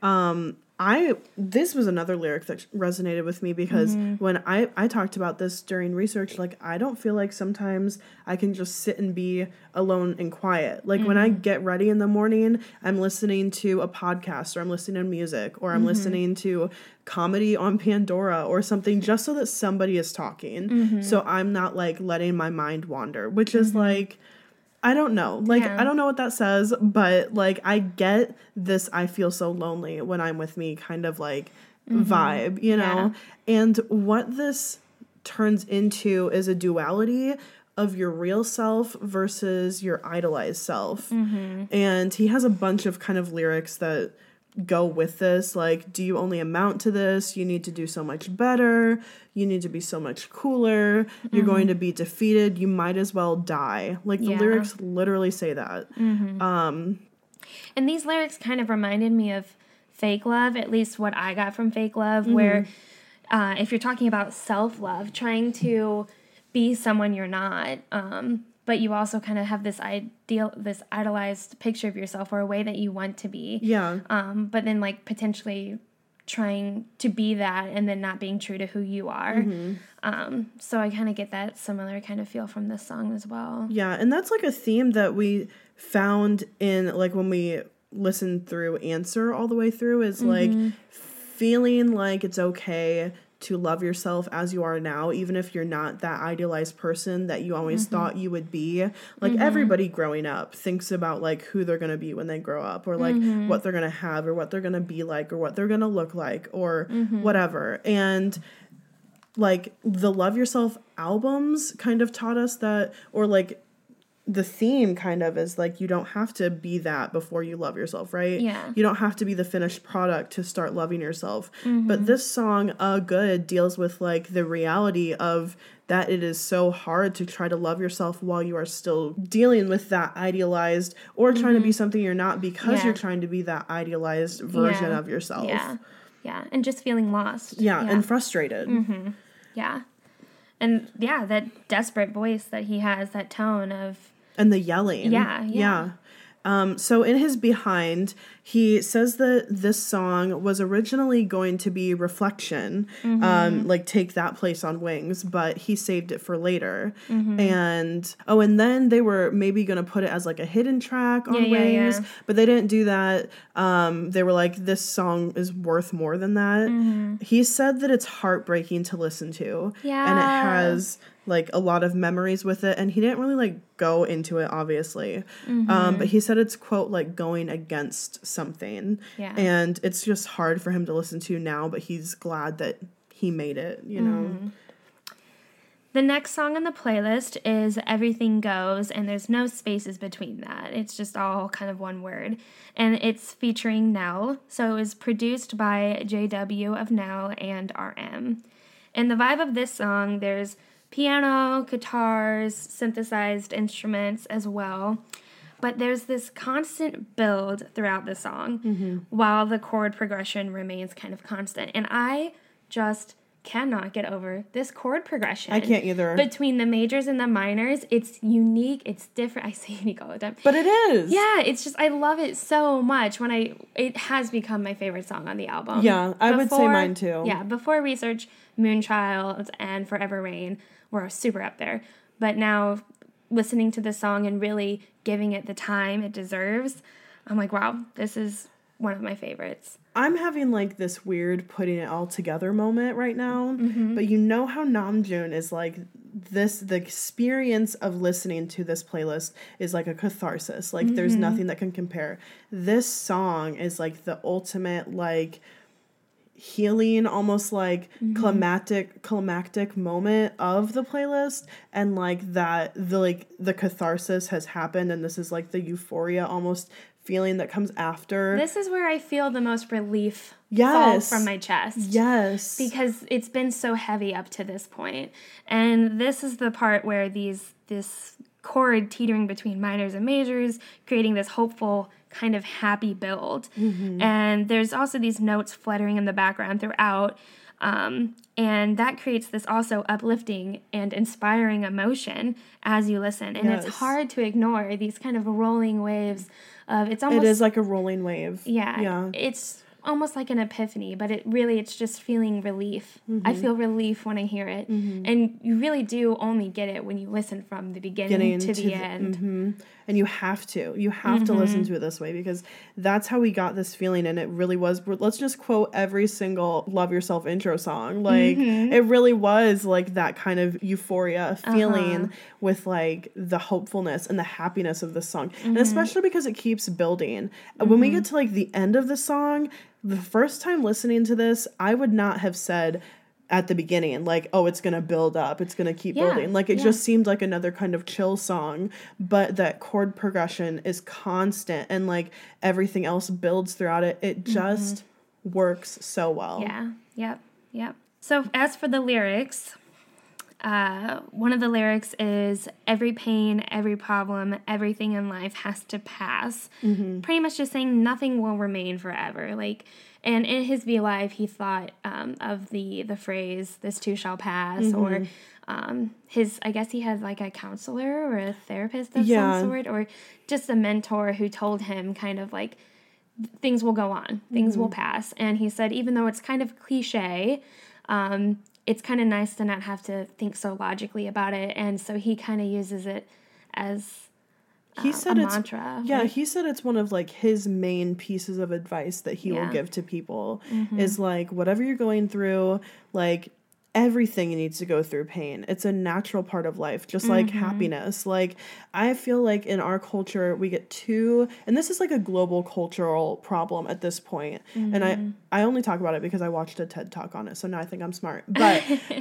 this was another lyric that resonated with me because when I talked about this during research, like, I don't feel like sometimes I can just sit and be alone and quiet. Like, when I get ready in the morning, I'm listening to a podcast, or I'm listening to music, or I'm listening to comedy on Pandora or something, just so that somebody is talking. So I'm not, like, letting my mind wander, which is, like... I don't know. Like, I don't know what that says, but, like, I get this I feel so lonely when I'm with me kind of, like, vibe, you know? And what this turns into is a duality of your real self versus your idolized self. And he has a bunch of kind of lyrics that go with this, like, do you only amount to this? You need to do so much better. You need to be so much cooler. You're going to be defeated. You might as well die. Like, the lyrics literally say that. And these lyrics kind of reminded me of Fake Love, at least what I got from Fake Love, where if you're talking about self-love, trying to be someone you're not, but you also kind of have this idolized picture of yourself, or a way that you want to be. But then, like, potentially trying to be that and then not being true to who you are. So I kind of get that similar kind of feel from this song as well. Yeah, and that's, like, a theme that we found in, like, when we listened through Answer all the way through, is, like, feeling like it's okay to love yourself as you are now, even if you're not that idealized person that you always thought you would be. Like, everybody growing up thinks about, like, who they're going to be when they grow up, or, like, what they're going to have, or what they're going to be like, or what they're going to look like, or whatever. And, like, the Love Yourself albums kind of taught us that, or, like, the theme kind of is, like, you don't have to be that before you love yourself, right? Yeah. You don't have to be the finished product to start loving yourself. But this song, Good, deals with, like, the reality of that it is so hard to try to love yourself while you are still dealing with that idealized, or trying to be something you're not because you're trying to be that idealized version of yourself. Yeah, and just feeling lost. And frustrated. Yeah. And, that desperate voice that he has, that tone of... And the yelling. Yeah. So in his behind, he says that this song was originally going to be Reflection, like Take That Place on Wings, but he saved it for later. And then they were maybe going to put it as, like, a hidden track on Wings, but they didn't do that. They were like, this song is worth more than that. He said that it's heartbreaking to listen to. And it has, like, a lot of memories with it, and he didn't really, like, go into it, obviously. But he said it's, quote, like, going against something. And it's just hard for him to listen to now, but he's glad that he made it, you know? The next song on the playlist is Everything Goes, and there's no spaces between that. It's just all kind of one word. And it's featuring Nell, so it was produced by JW of Nell and RM. And the vibe of this song, there's piano, guitars, synthesized instruments as well. But there's this constant build throughout the song while the chord progression remains kind of constant. And I just cannot get over this chord progression. I can't either. Between the majors and the minors, it's unique, it's different. I say unique all the time. But it is. Yeah, it's just, I love it so much. It has become my favorite song on the album. Yeah, I would say mine too. Yeah, before Research, Moonchild, and Forever Rain were super up there. But now, listening to this song and really giving it the time it deserves, I'm like, wow, this is one of my favorites. I'm having like this weird putting it all together moment right now, but you know how Namjoon is like this, the experience of listening to this playlist is like a catharsis. Like there's nothing that can compare. This song is like the ultimate like healing, almost like climactic moment of the playlist, and like that the catharsis has happened, and this is like the euphoria almost feeling that comes after. This is where I feel the most relief fall from my chest. Yes. Because it's been so heavy up to this point. And this is the part where this chord teetering between minors and majors, creating this hopeful kind of happy build. And there's also these notes fluttering in the background throughout. And that creates this also uplifting and inspiring emotion as you listen. And it's hard to ignore these kind of rolling waves of, it is like a rolling wave. Yeah. It's almost like an epiphany, but it's just feeling relief. I feel relief when I hear it. And you really do only get it when you listen from the beginning to the end. And you have to listen to it this way, because that's how we got this feeling. And it really was, let's just quote every single Love Yourself intro song. Like it really was like that kind of euphoria feeling with like the hopefulness and the happiness of the song. And especially because it keeps building. When we get to like the end of the song, the first time listening to this, I would not have said at the beginning, like, oh, it's going to build up, it's going to keep building. Like, it just seemed like another kind of chill song, but that chord progression is constant, and, like, everything else builds throughout it. It just works so well. Yeah. Yep. So, as for the lyrics, one of the lyrics is, every pain, every problem, everything in life has to pass. Pretty much just saying nothing will remain forever. Like, and in his VLive, life, he thought of the phrase, this too shall pass, or I guess he had like a counselor or a therapist of some sort, or just a mentor who told him kind of like, things will go on, things will pass. And he said, even though it's kind of cliche, it's kind of nice to not have to think so logically about it. And so he kind of uses it as a mantra. Yeah, he said it's one of like his main pieces of advice that he will give to people is like, whatever you're going through, like everything needs to go through pain. It's a natural part of life, just like happiness. Like, I feel like in our culture, we get too, and this is like a global cultural problem at this point. And I only talk about it because I watched a TED Talk on it, so now I think I'm smart. But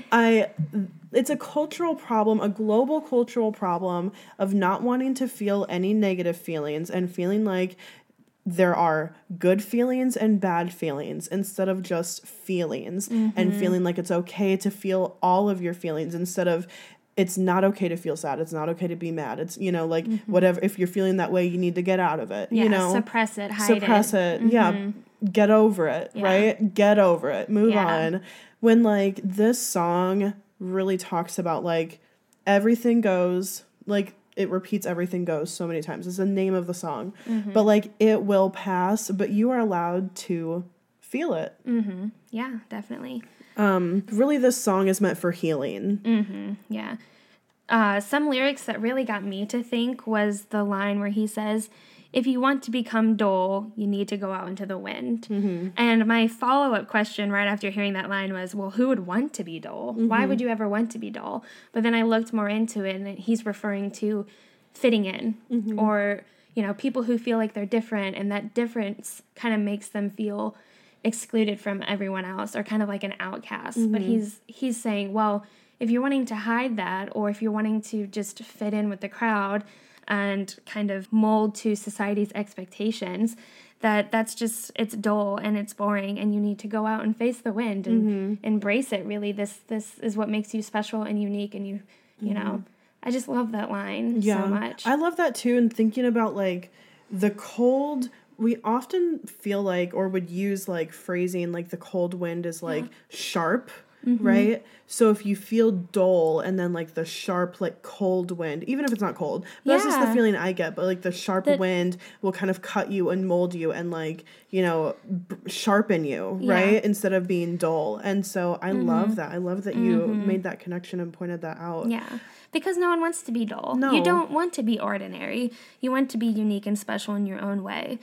it's a cultural problem, a global cultural problem of not wanting to feel any negative feelings and feeling like there are good feelings and bad feelings instead of just feelings, and feeling like it's okay to feel all of your feelings instead of it's not okay to feel sad. It's not okay to be mad. It's, like whatever, if you're feeling that way, you need to get out of it, suppress it, hide it. Yeah. Get over it, right? Get over it. Move on. When like this song really talks about like everything goes, like it repeats everything goes so many times. It's the name of the song. But like it will pass, but you are allowed to feel it. Yeah, definitely. Really this song is meant for healing. Yeah. Some lyrics that really got me to think was the line where he says, if you want to become dull, you need to go out into the wind. And my follow-up question right after hearing that line was, well, who would want to be dull? Why would you ever want to be dull? But then I looked more into it, and he's referring to fitting in, or, people who feel like they're different, and that difference kind of makes them feel excluded from everyone else, or kind of like an outcast. But he's saying, well, if you're wanting to hide that, or if you're wanting to just fit in with the crowd and kind of mold to society's expectations, that's just, it's dull and it's boring, and you need to go out and face the wind and embrace it. Really, this is what makes you special and unique, and you know, I just love that line so much. I love that too. And thinking about like the cold, we often feel like, or would use like phrasing like the cold wind is like sharp, right? So if you feel dull and then like the sharp, like cold wind, even if it's not cold, but that's just the feeling I get. But like the sharp wind will kind of cut you and mold you and like, you know, sharpen you, right? Instead of being dull. And so I love that. I love that you made that connection and pointed that out. Yeah. Because no one wants to be dull. No. You don't want to be ordinary. You want to be unique and special in your own way.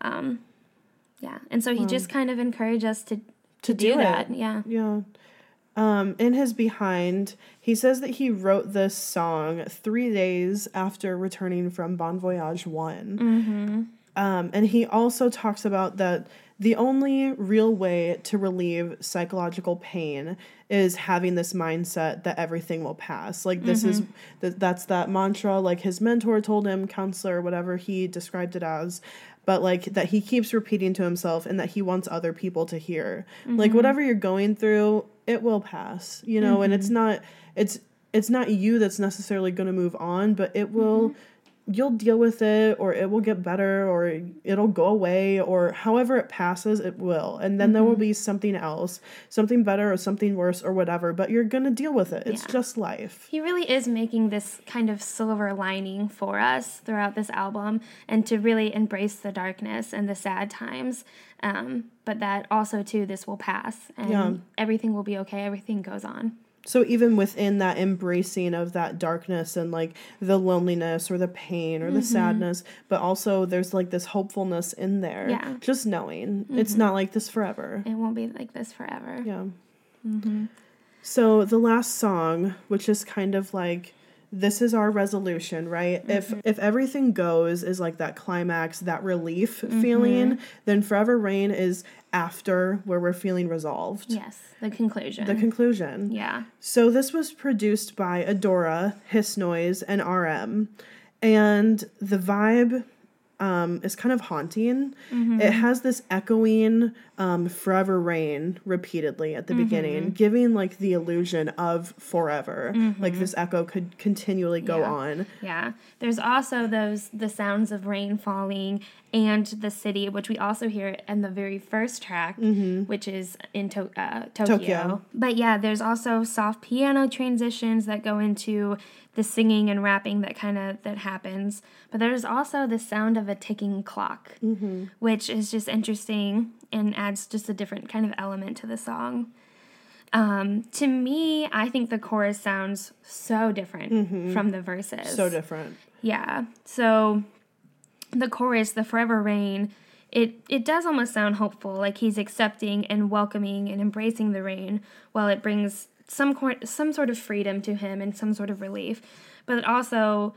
And so he just kind of encouraged us to do that. Yeah. Yeah. In his behind, he says that he wrote this song 3 days after returning from Bon Voyage 1. And he also talks about that the only real way to relieve psychological pain is having this mindset that everything will pass. Like this is, that's that mantra, like his mentor told him, counselor, whatever he described it as, but like that he keeps repeating to himself and that he wants other people to hear. Like whatever you're going through, it will pass, you know, and it's not you that's necessarily going to move on, but it will, you'll deal with it, or it will get better, or it'll go away, or however it passes, it will. And then there will be something else, something better or something worse or whatever, but you're going to deal with it. It's just life. He really is making this kind of silver lining for us throughout this album, and to really embrace the darkness and the sad times. But that also, too, this will pass, and everything will be okay. Everything goes on. So even within that embracing of that darkness and like the loneliness or the pain or the sadness, but also there's like this hopefulness in there. Yeah. Just knowing it's not like this forever. It won't be like this forever. Yeah. So the last song, which is kind of like, this is our resolution, right? If everything goes is like that climax, that relief feeling, then Forever Rain is after, where we're feeling resolved. Yes, the conclusion. The conclusion. Yeah. So this was produced by Adora, Hiss Noise, and RM. And the vibe is kind of haunting. It has this echoing Forever Rain repeatedly at the beginning, giving like the illusion of forever. Like this echo could continually go on. Yeah. There's also the sounds of rain falling and the city, which we also hear in the very first track, which is in Tokyo. But yeah, there's also soft piano transitions that go into the singing and rapping that happens. But there's also the sound of a ticking clock, which is just interesting and adds just a different kind of element to the song. To me, I think the chorus sounds so different from the verses. So different. Yeah. So the chorus, the Forever Rain, it does almost sound hopeful, like he's accepting and welcoming and embracing the rain, while it brings some sort of freedom to him and some sort of relief. But also,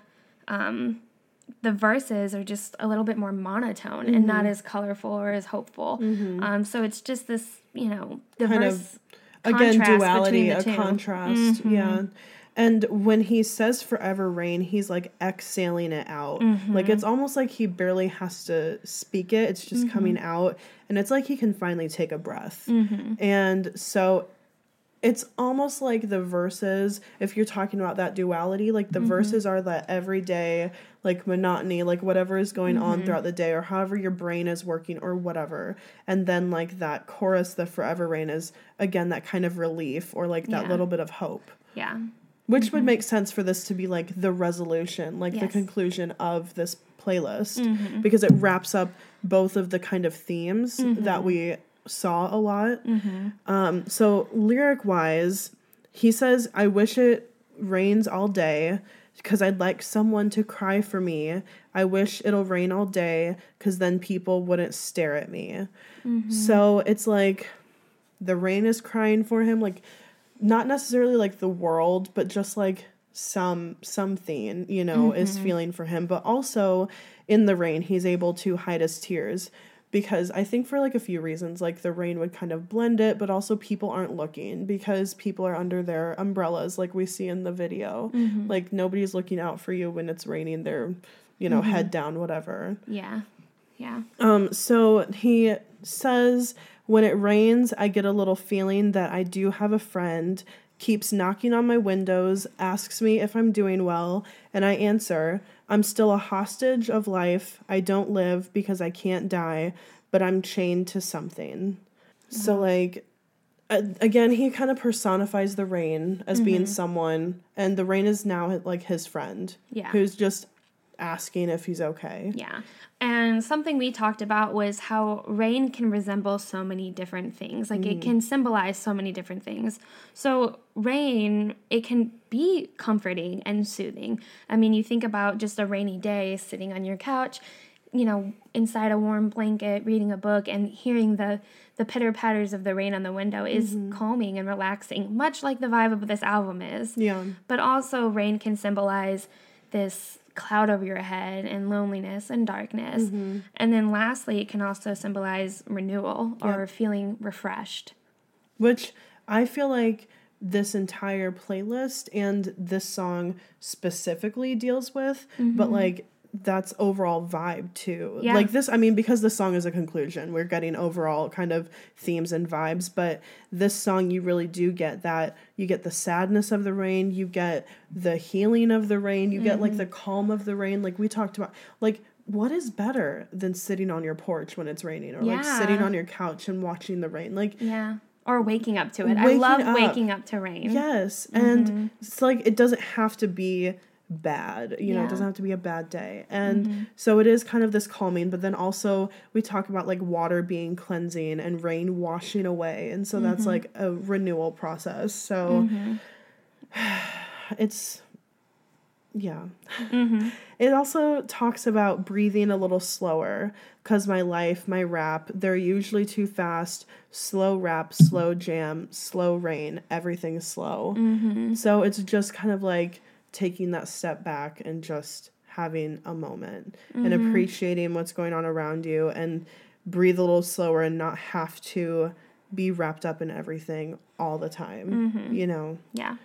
the verses are just a little bit more monotone and not as colorful or as hopeful. So it's just this, the kind verse of, again, duality, a contrast. Yeah. And when he says Forever Rain, he's like exhaling it out. Like it's almost like he barely has to speak it. It's just coming out. And it's like he can finally take a breath. And so it's almost like the verses, if you're talking about that duality, like the verses are that everyday, like monotony, like whatever is going on throughout the day, or however your brain is working or whatever. And then like that chorus, the Forever Rain, is again that kind of relief, or like that little bit of hope. Yeah. Which would make sense for this to be like the resolution, like the conclusion of this playlist, because it wraps up both of the kind of themes that we saw a lot. So lyric wise, he says, I wish it rains all day because I'd like someone to cry for me. I wish it'll rain all day because then people wouldn't stare at me. So it's like the rain is crying for him, like not necessarily like the world, but just like something, is feeling for him. But also in the rain, he's able to hide his tears because I think for like a few reasons, like the rain would kind of blend it, but also people aren't looking because people are under their umbrellas like we see in the video. Like nobody's looking out for you when it's raining. They're, you know, head down, whatever. Yeah. Yeah. So he says, when it rains, I get a little feeling that I do have a friend, keeps knocking on my windows, asks me if I'm doing well, and I answer, I'm still a hostage of life. I don't live because I can't die, but I'm chained to something. So, like, again, he kind of personifies the rain as being someone, and the rain is now, like, his friend. Yeah. Who's just asking if he's okay. Yeah. And something we talked about was how rain can resemble so many different things. Like it can symbolize so many different things. So rain, it can be comforting and soothing. I mean, you think about just a rainy day sitting on your couch, you know, inside a warm blanket, reading a book and hearing the pitter-patters of the rain on the window is calming and relaxing, much like the vibe of this album is. Yeah. But also rain can symbolize this cloud over your head and loneliness and darkness. And then lastly, it can also symbolize renewal or feeling refreshed. Which I feel like this entire playlist and this song specifically deals with, but like that's overall vibe too. Yeah. Like this, I mean, because the song is a conclusion, we're getting overall kind of themes and vibes, but this song you really do get that. You get the sadness of the rain, you get the healing of the rain, you get like the calm of the rain, like we talked about. Like, what is better than sitting on your porch when it's raining, or like sitting on your couch and watching the rain? Like, or waking up to it. I love waking up to rain. Yes. And it's like, it doesn't have to be bad, you know, it doesn't have to be a bad day. And so it is kind of this calming, but then also we talk about like water being cleansing and rain washing away. And so that's like a renewal process. So it's, It also talks about breathing a little slower, because my life, my rap, they're usually too fast. Slow rap, slow jam, slow rain, everything's slow. So it's just kind of like taking that step back and just having a moment and appreciating what's going on around you, and breathe a little slower and not have to be wrapped up in everything all the time, you know? Yeah.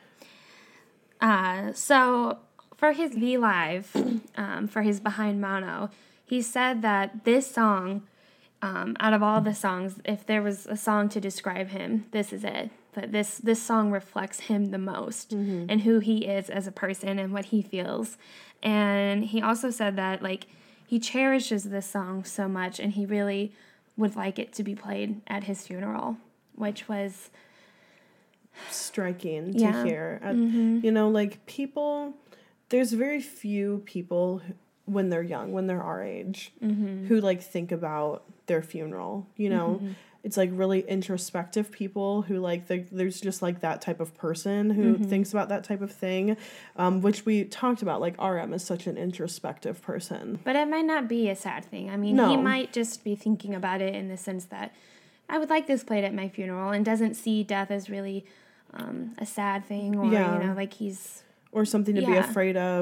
So for his V Live, for his Behind Mono, he said that this song, out of all the songs, if there was a song to describe him, this is it. That this song reflects him the most and who he is as a person and what he feels. And he also said that, like, he cherishes this song so much and he really would like it to be played at his funeral, which was striking to hear. You know, like, people, there's very few people when they're young, when they're our age, who like think about their funeral, you know? It's like really introspective people who like, there's just like that type of person who thinks about that type of thing, which we talked about, like RM is such an introspective person. But it might not be a sad thing. I mean, he might just be thinking about it in the sense that I would like this played at my funeral, and doesn't see death as really a sad thing, or, you know, like he's... Or something to be afraid of.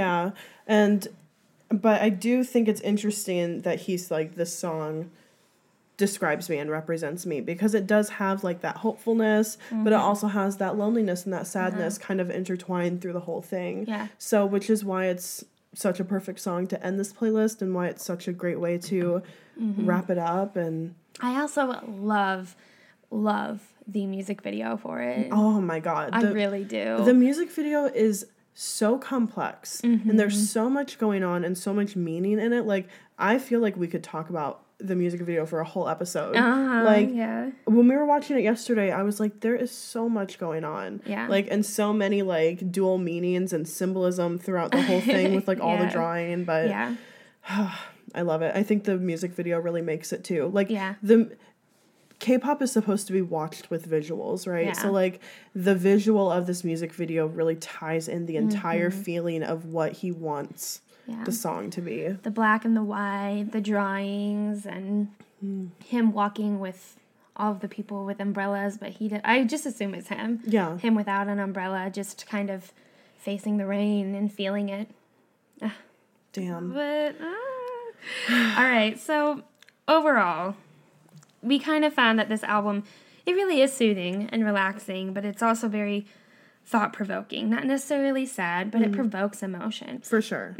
But I do think it's interesting that he's like, this song describes me and represents me, because it does have like that hopefulness, but it also has that loneliness and that sadness kind of intertwined through the whole thing. So, which is why it's such a perfect song to end this playlist, and why it's such a great way to wrap it up. And I also love the music video for it. Oh my God. I really do. The music video is so complex, and there's so much going on and so much meaning in it. Like, I feel like we could talk about the music video for a whole episode. When we were watching it yesterday, I was like, there is so much going on. Like, and so many like dual meanings and symbolism throughout the whole thing with like all the drawing, but I love it. I think the music video really makes it too. Like, the K-pop is supposed to be watched with visuals, right? So like the visual of this music video really ties in the entire feeling of what he wants the song to be. The black and the white, the drawings, and him walking with all of the people with umbrellas, but I just assume it's him. Him without an umbrella, just kind of facing the rain and feeling it. Damn. But, all right, so overall, we kind of found that this album, it really is soothing and relaxing, but it's also very thought-provoking. Not necessarily sad, but it provokes emotion. For sure.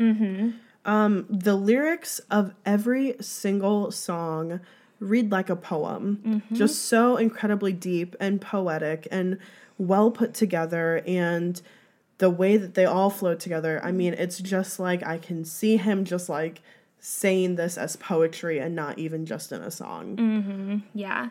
The lyrics of every single song read like a poem. Just so incredibly deep and poetic and well put together, and the way that they all flow together, I mean, it's just like I can see him just like saying this as poetry and not even just in a song. Yeah.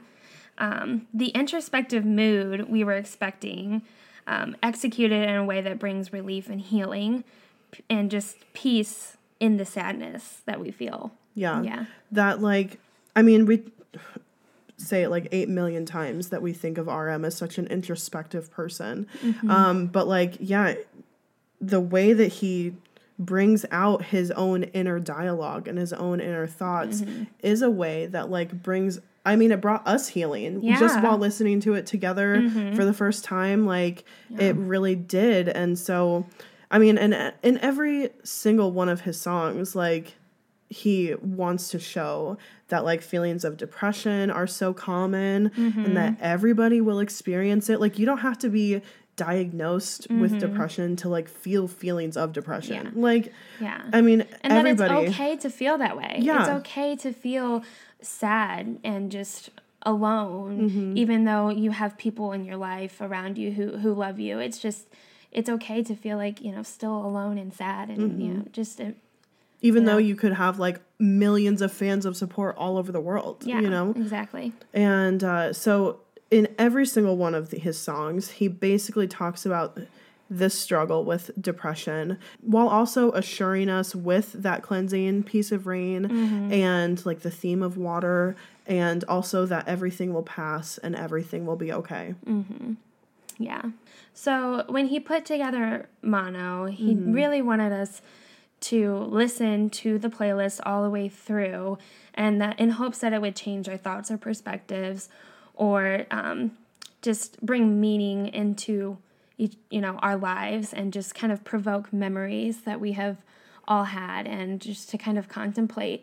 The introspective mood we were expecting, executed in a way that brings relief and healing and just peace in the sadness that we feel. Yeah. That, like, I mean, we say it like 8 million times that we think of RM as such an introspective person. But, like, yeah, the way that he brings out his own inner dialogue and his own inner thoughts is a way that, like, brings... I mean, it brought us healing just while listening to it together for the first time. Like, it really did. And so, I mean, in every single one of his songs, like, he wants to show that, like, feelings of depression are so common and that everybody will experience it. Like, you don't have to be diagnosed with depression to, like, feel feelings of depression. Like, I mean, and everybody... that it's okay to feel that way. It's okay to feel sad and just alone, even though you have people in your life around you who love you. It's okay to feel like, you know, still alone and sad and, you know, just... Even though you could have, like, millions of fans of support all over the world, you know? Exactly. And so in every single one of his songs, he basically talks about this struggle with depression while also assuring us with that cleansing piece of rain and, like, the theme of water, and also that everything will pass and everything will be okay. Yeah. So when he put together Mono, he really wanted us to listen to the playlist all the way through, and that in hopes that it would change our thoughts or perspectives, or just bring meaning into, you know, our lives, and just kind of provoke memories that we have all had, and just to kind of contemplate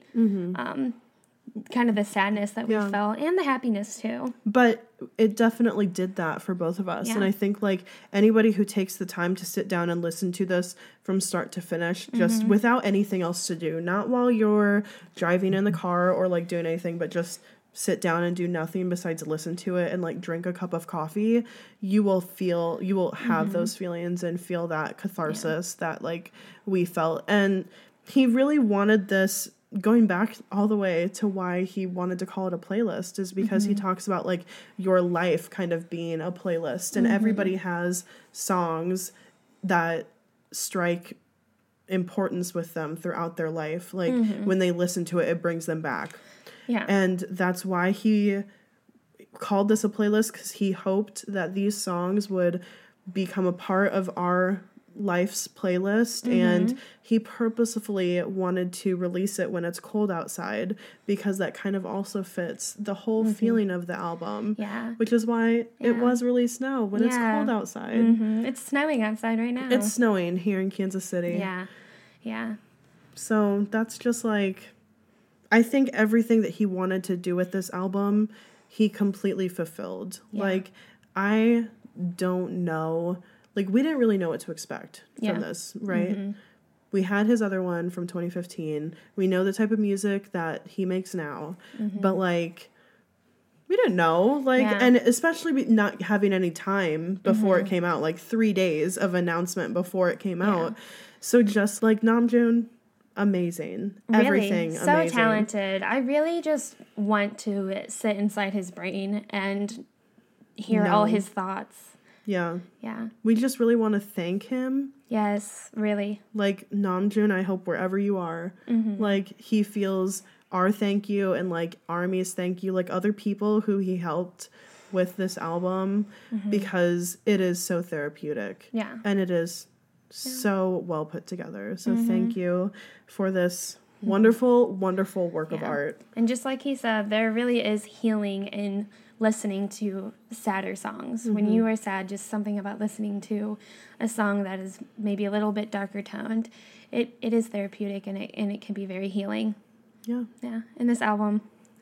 kind of the sadness that we felt and the happiness too. But it definitely did that for both of us. And I think, like, anybody who takes the time to sit down and listen to this from start to finish, just without anything else to do, not while you're driving in the car or, like, doing anything, but just sit down and do nothing besides listen to it and, like, drink a cup of coffee, you will have those feelings and feel that catharsis that, like, we felt. And he really wanted this, going back all the way to why he wanted to call it a playlist, is because he talks about, like, your life kind of being a playlist, and everybody has songs that strike importance with them throughout their life. Like, when they listen to it, it brings them back. Yeah. And that's why he called this a playlist, because he hoped that these songs would become a part of our life's playlist, and he purposefully wanted to release it when it's cold outside, because that kind of also fits the whole feeling of the album, which is why it was released now when it's cold outside. It's snowing outside right now. It's snowing here in Kansas City. So that's just, like, I think everything that he wanted to do with this album, he completely fulfilled. Like, I don't know. Like, we didn't really know what to expect from this, right? We had his other one from 2015. We know the type of music that he makes now. But, like, we didn't know. Like, and especially not having any time before it came out. Like, 3 days of announcement before it came out. So just, like, Namjoon, amazing. Really, everything so amazing. Talented. I really just want to sit inside his brain and hear all his thoughts. Yeah. We just really want to thank him. Yes, really. Like, Namjoon, I hope wherever you are, like, he feels our thank you and, like, ARMY's thank you, like, other people who he helped with this album, because it is so therapeutic. And it is so well put together. So thank you for this wonderful, wonderful work of art. And just like he said, there really is healing in listening to sadder songs. When you are sad, just something about listening to a song that is maybe a little bit darker toned, it is therapeutic, and it can be very healing. Yeah. And this album,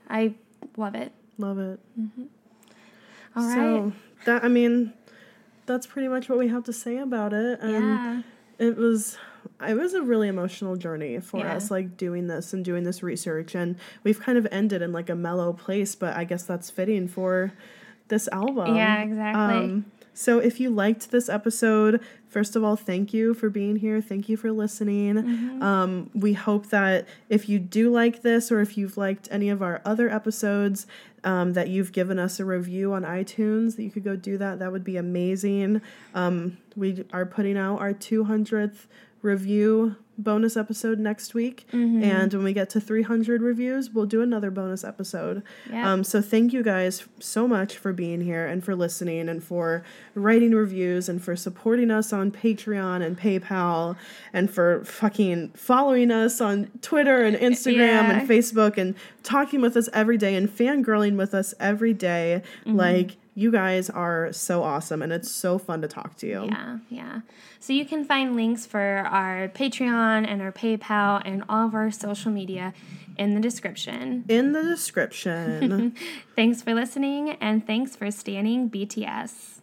I love it. Love it. Mm-hmm. All right. So, that's pretty much what we have to say about it. And it was a really emotional journey for us, like doing this research. And we've kind of ended in like a mellow place, but I guess that's fitting for this album. Yeah, exactly. So if you liked this episode, first of all, thank you for being here. Thank you for listening. Mm-hmm. We hope that if you do like this, or if you've liked any of our other episodes, that you've given us a review on iTunes, that you could go do that. That would be amazing. We are putting out our 200th review bonus episode next week. Mm-hmm. And when we get to 300 reviews, we'll do another bonus episode. Yep. So thank you guys so much for being here and for listening and for writing reviews and for supporting us on Patreon and PayPal and for fucking following us on Twitter and Instagram and Facebook and talking with us every day and fangirling with us every day. Mm-hmm. Like, you guys are so awesome, and it's so fun to talk to you. Yeah. So you can find links for our Patreon and our PayPal and all of our social media in the description. Thanks for listening, and thanks for standing BTS.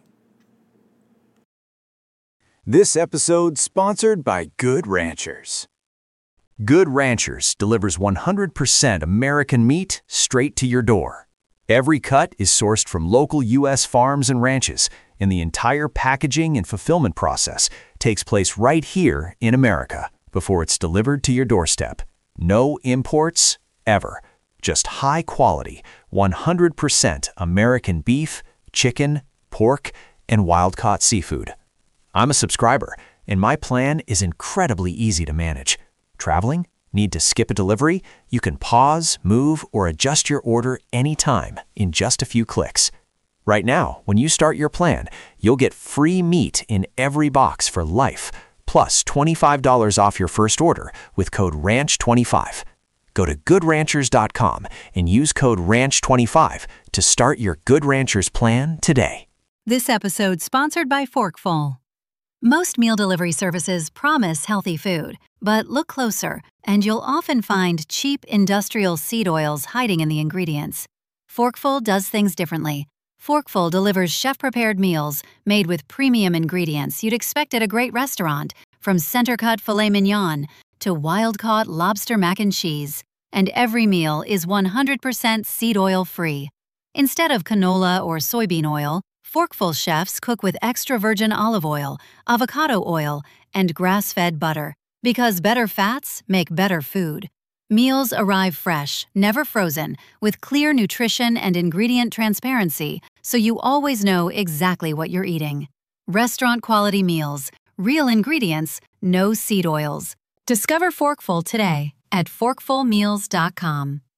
This episode sponsored by Good Ranchers. Good Ranchers delivers 100% American meat straight to your door. Every cut is sourced from local U.S. farms and ranches, and the entire packaging and fulfillment process takes place right here in America before it's delivered to your doorstep. No imports, ever. Just high-quality, 100% American beef, chicken, pork, and wild-caught seafood. I'm a subscriber, and my plan is incredibly easy to manage. Traveling? Need to skip a delivery? You can pause, move, or adjust your order anytime in just a few clicks. Right now, when you start your plan, you'll get free meat in every box for life, plus $25 off your first order with code RANCH25. Go to GoodRanchers.com and use code RANCH25 to start your Good Ranchers plan today. This episode sponsored by Forkful. Most meal delivery services promise healthy food, but look closer, and you'll often find cheap industrial seed oils hiding in the ingredients. Forkful does things differently. Forkful delivers chef-prepared meals made with premium ingredients you'd expect at a great restaurant, from center-cut filet mignon to wild-caught lobster mac and cheese. And every meal is 100% seed oil-free. Instead of canola or soybean oil, Forkful chefs cook with extra virgin olive oil, avocado oil, and grass-fed butter, because better fats make better food. Meals arrive fresh, never frozen, with clear nutrition and ingredient transparency, so you always know exactly what you're eating. Restaurant-quality meals, real ingredients, no seed oils. Discover Forkful today at forkfulmeals.com.